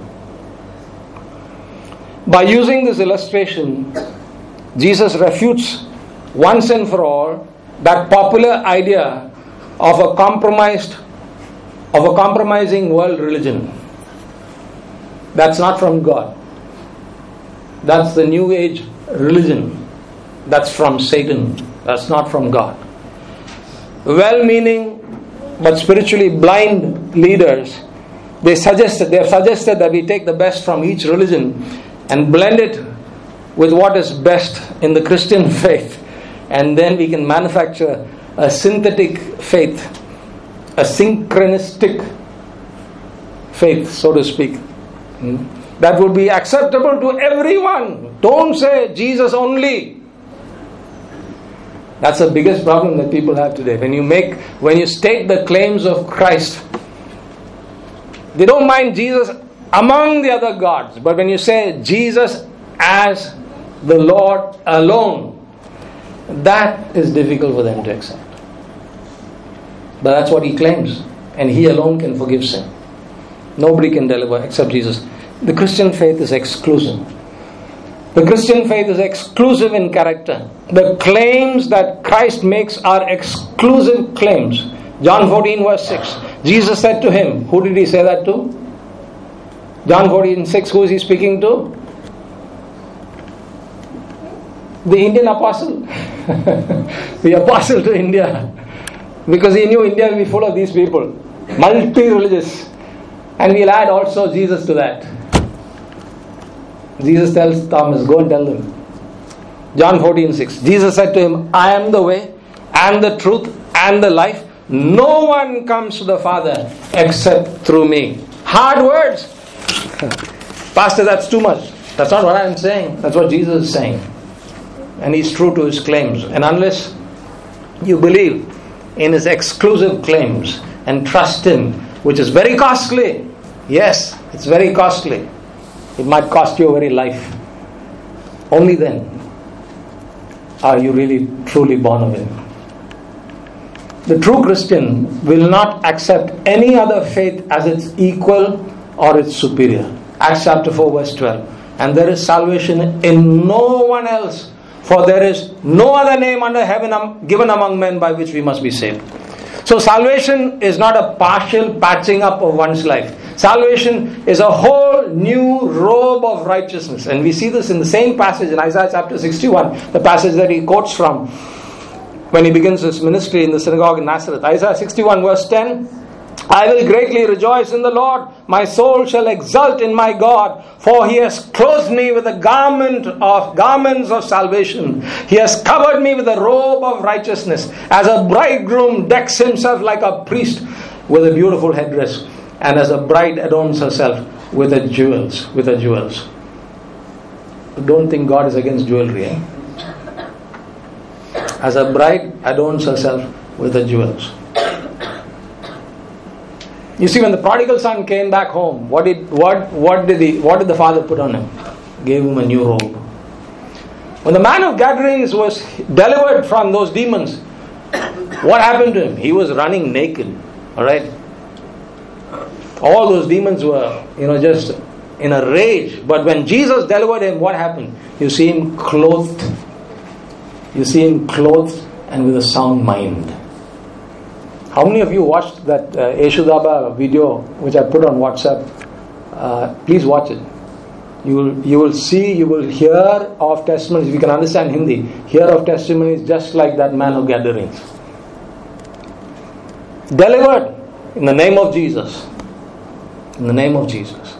By using this illustration, Jesus refutes once and for all that popular idea of a compromising world religion. That's not from God. That's the New Age religion. That's from Satan. That's not from God. Well-meaning but spiritually blind leaders, they have suggested that we take the best from each religion and blend it with what is best in the Christian faith, and then we can manufacture a synthetic faith, a synchronistic faith, so to speak. That would be acceptable to everyone. Don't say Jesus only. That's the biggest problem that people have today. When you state the claims of Christ, they don't mind Jesus among the other gods. But when you say Jesus as the Lord alone, that is difficult for them to accept. But that's what He claims. And He alone can forgive sin. Nobody can deliver except Jesus. The Christian faith is exclusive. The Christian faith is exclusive in character. The claims that Christ makes are exclusive claims. John 14 verse 6. Jesus said to him, who did He say that to? John 14:6, who is He speaking to? The Indian apostle. The apostle to India. Because He knew India will be full of these people. Multi-religious. And we'll add also Jesus to that. Jesus tells Thomas, go and tell them. John 14:6. Jesus said to him, I am the way and the truth and the life. No one comes to the Father except through me. Hard words. Pastor, that's too much. That's not what I'm saying. That's what Jesus is saying. And He's true to His claims. And unless you believe in His exclusive claims and trust Him, which is very costly. Yes, it's very costly. It might cost your very life. Only then are you really truly born of Him. The true Christian will not accept any other faith as its equal or its superior. Acts chapter 4 verse 12. And there is salvation in no one else, For there is no other name under heaven given among men by which we must be saved. So salvation is not a partial patching up of one's life. Salvation is a whole new robe of righteousness. And we see this in the same passage in Isaiah chapter 61, the passage that he quotes from when he begins his ministry in the synagogue in Nazareth. Isaiah 61 verse 10, I will greatly rejoice in the Lord. My soul shall exult in my God, for he has clothed me with a garments of salvation. He has covered me with a robe of righteousness, as a bridegroom decks himself like a priest with a beautiful headdress, and as a bride adorns herself with her jewels. Don't think God is against jewelry. As a bride adorns herself with her jewels. You see, when the prodigal son came back home, what did the father put on him? Gave him a new robe. When the man of Gadarenes was delivered from those demons, what happened to him? He was running naked. Alright? All those demons were, just in a rage. But when Jesus delivered him, what happened? You see him clothed. You see him clothed and with a sound mind. How many of you watched that Yeshudaba video which I put on WhatsApp? Please watch it. You will see, you will hear of testimonies. If you can understand Hindi, hear of testimonies just like that man of Gadarenes. Delivered in the name of Jesus. In the name of Jesus.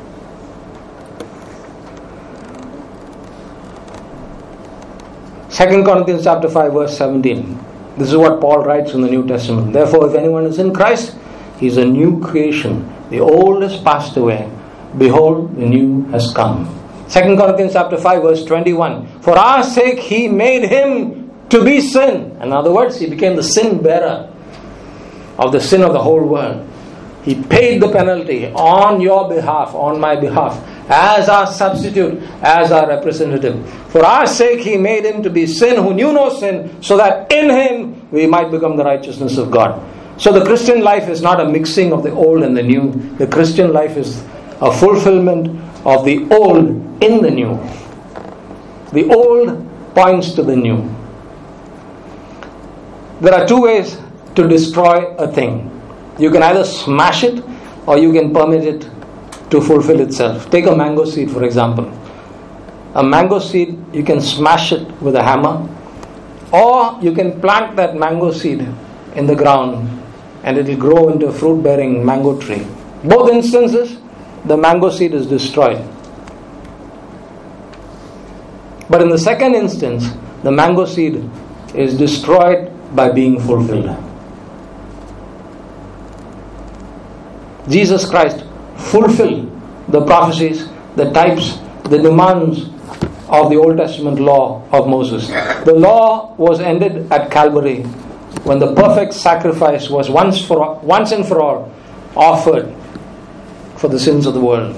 Second Corinthians chapter 5 verse 17. This is what Paul writes in the New Testament. Therefore, if anyone is in Christ, he is a new creation. The old has passed away. Behold, the new has come. 2 Corinthians chapter 5 verse 21. For our sake he made him to be sin. In other words, he became the sin bearer of the sin of the whole world. He paid the penalty on your behalf, on my behalf, as our substitute, as our representative. For our sake he made him to be sin who knew no sin, so that in him we might become the righteousness of God. So the Christian life is not a mixing of the old and the new. The Christian life is a fulfillment of the old in the new. The old points to the new. There are two ways to destroy a thing. You can either smash it or you can permit it to fulfill itself. Take a mango seed, for example. A mango seed, you can smash it with a hammer, or you can plant that mango seed in the ground and it will grow into a fruit-bearing mango tree. Both instances, the mango seed is destroyed. But in the second instance, the mango seed is destroyed by being fulfilled. Jesus Christ fulfilled the prophecies, the types, the demands of the Old Testament law of Moses. The law was ended at Calvary when the perfect sacrifice was once and for all offered for the sins of the world.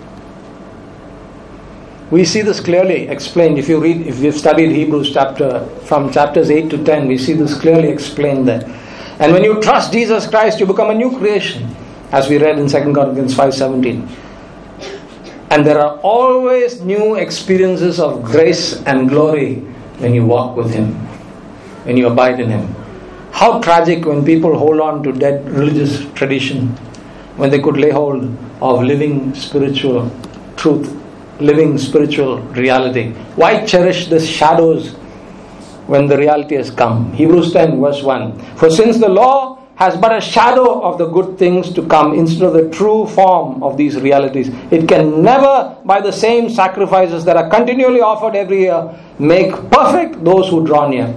We see this clearly explained. If you've studied Hebrews from chapters 8 to 10, we see this clearly explained there. And when you trust Jesus Christ, you become a new creation, as we read in 2 Corinthians 5:17. And there are always new experiences of grace and glory when you walk with Him, when you abide in Him. How tragic when people hold on to dead religious tradition, when they could lay hold of living spiritual truth, living spiritual reality. Why cherish the shadows when the reality has come? Hebrews 10 verse 1. For since the law has but a shadow of the good things to come instead of the true form of these realities, it can never, by the same sacrifices that are continually offered every year, make perfect those who draw near.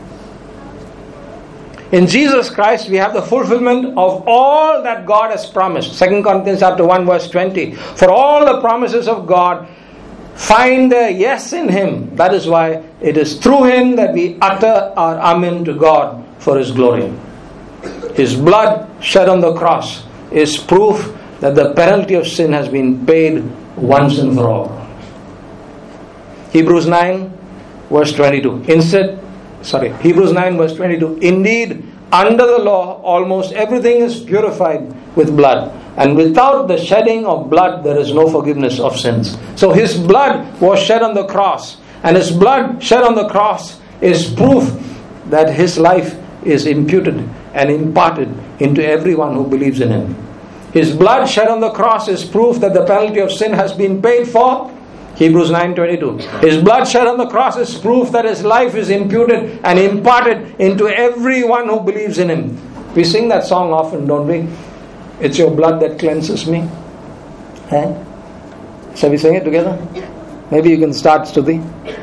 In Jesus Christ, we have the fulfillment of all that God has promised. 2 Corinthians chapter 1 verse 20. For all the promises of God find their yes in Him. That is why it is through Him that we utter our amen to God for His glory. His blood shed on the cross is proof that the penalty of sin has been paid once and for all. Hebrews 9 verse 22. Hebrews 9 verse 22. Indeed, under the law, almost everything is purified with blood. And without the shedding of blood, there is no forgiveness of sins. So His blood was shed on the cross. And His blood shed on the cross is proof that His life is imputed and imparted into everyone who believes in Him. His blood shed on the cross is proof that the penalty of sin has been paid for. Hebrews 9:22. His blood shed on the cross is proof that His life is imputed and imparted into everyone who believes in Him. We sing that song often, don't we? It's your blood that cleanses me. Eh? Shall we sing it together? Maybe you can start, Stuti.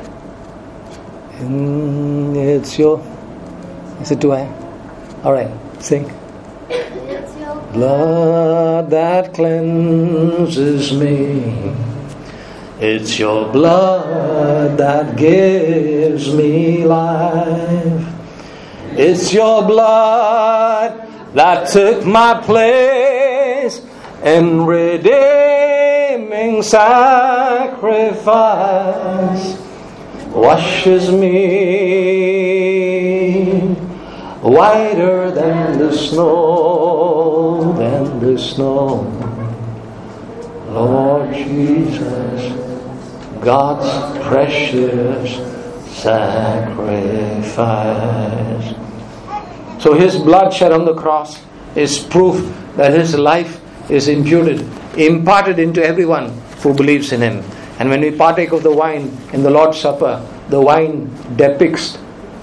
It's your... Is it too high? Alright, sing. It's your Blood that cleanses me. It's your blood that gives me life. It's your blood that took my place in redeeming sacrifice. Washes me whiter than the snow, Lord Jesus, God's precious sacrifice. So His blood shed on the cross is proof that His life is imparted into everyone who believes in Him. And when we partake of the wine in the Lord's Supper, the wine depicts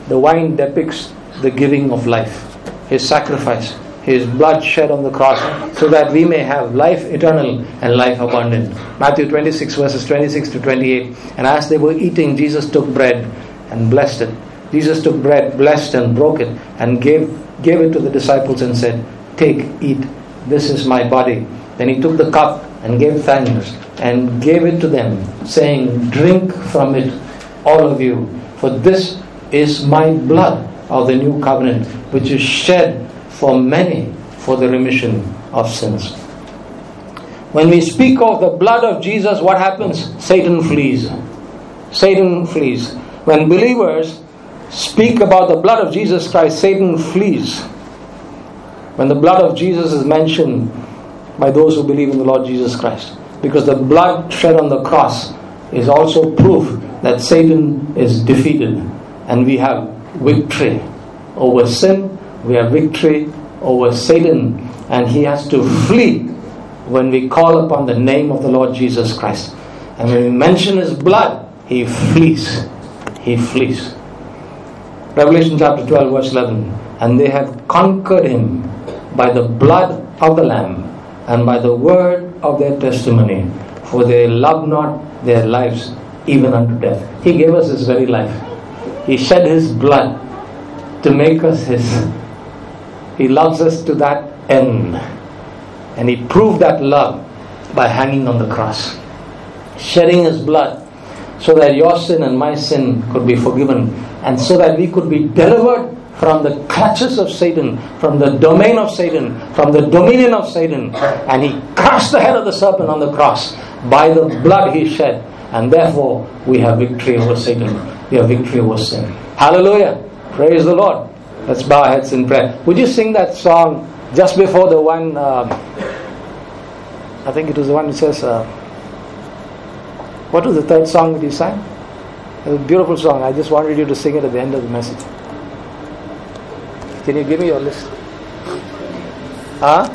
the giving of life, His sacrifice, His blood shed on the cross, so that we may have life eternal and life abundant. Matthew 26 verses 26 to 28. And as they were eating, Jesus took bread and blessed it. Jesus took bread, blessed and broke it, and gave it to the disciples and said, "Take, eat, this is my body." Then He took the cup and gave thanks and gave it to them, saying, "Drink from it, all of you, for this is my blood of the new covenant, which is shed for many for the remission of sins." When we speak of the blood of Jesus, what happens? Satan flees. Satan flees. When believers speak about the blood of Jesus Christ, Satan flees. When the blood of Jesus is mentioned by those who believe in the Lord Jesus Christ, because the blood shed on the cross is also proof that Satan is defeated, and we have victory over sin, we have victory over Satan, and he has to flee when we call upon the name of the Lord Jesus Christ. And when we mention His blood, he flees. He flees. Revelation chapter 12 verse 11. And they have conquered Him by the blood of the Lamb and by the word of their testimony, for they love not their lives even unto death. He gave us His very life. He shed His blood to make us His. He loves us to that end. And He proved that love by hanging on the cross, shedding His blood so that your sin and my sin could be forgiven, and so that we could be delivered from the clutches of Satan, from the domain of Satan, from the dominion of Satan. And He crushed the head of the serpent on the cross by the blood He shed. And therefore we have victory over Satan. We have victory over sin. Hallelujah. Praise the Lord. Let's bow our heads in prayer. Would you sing that song just before the one, I think it was the one that says, what was the third song that you sang? It was a beautiful song. I just wanted you to sing it at the end of the message. Can you give me your list? Huh?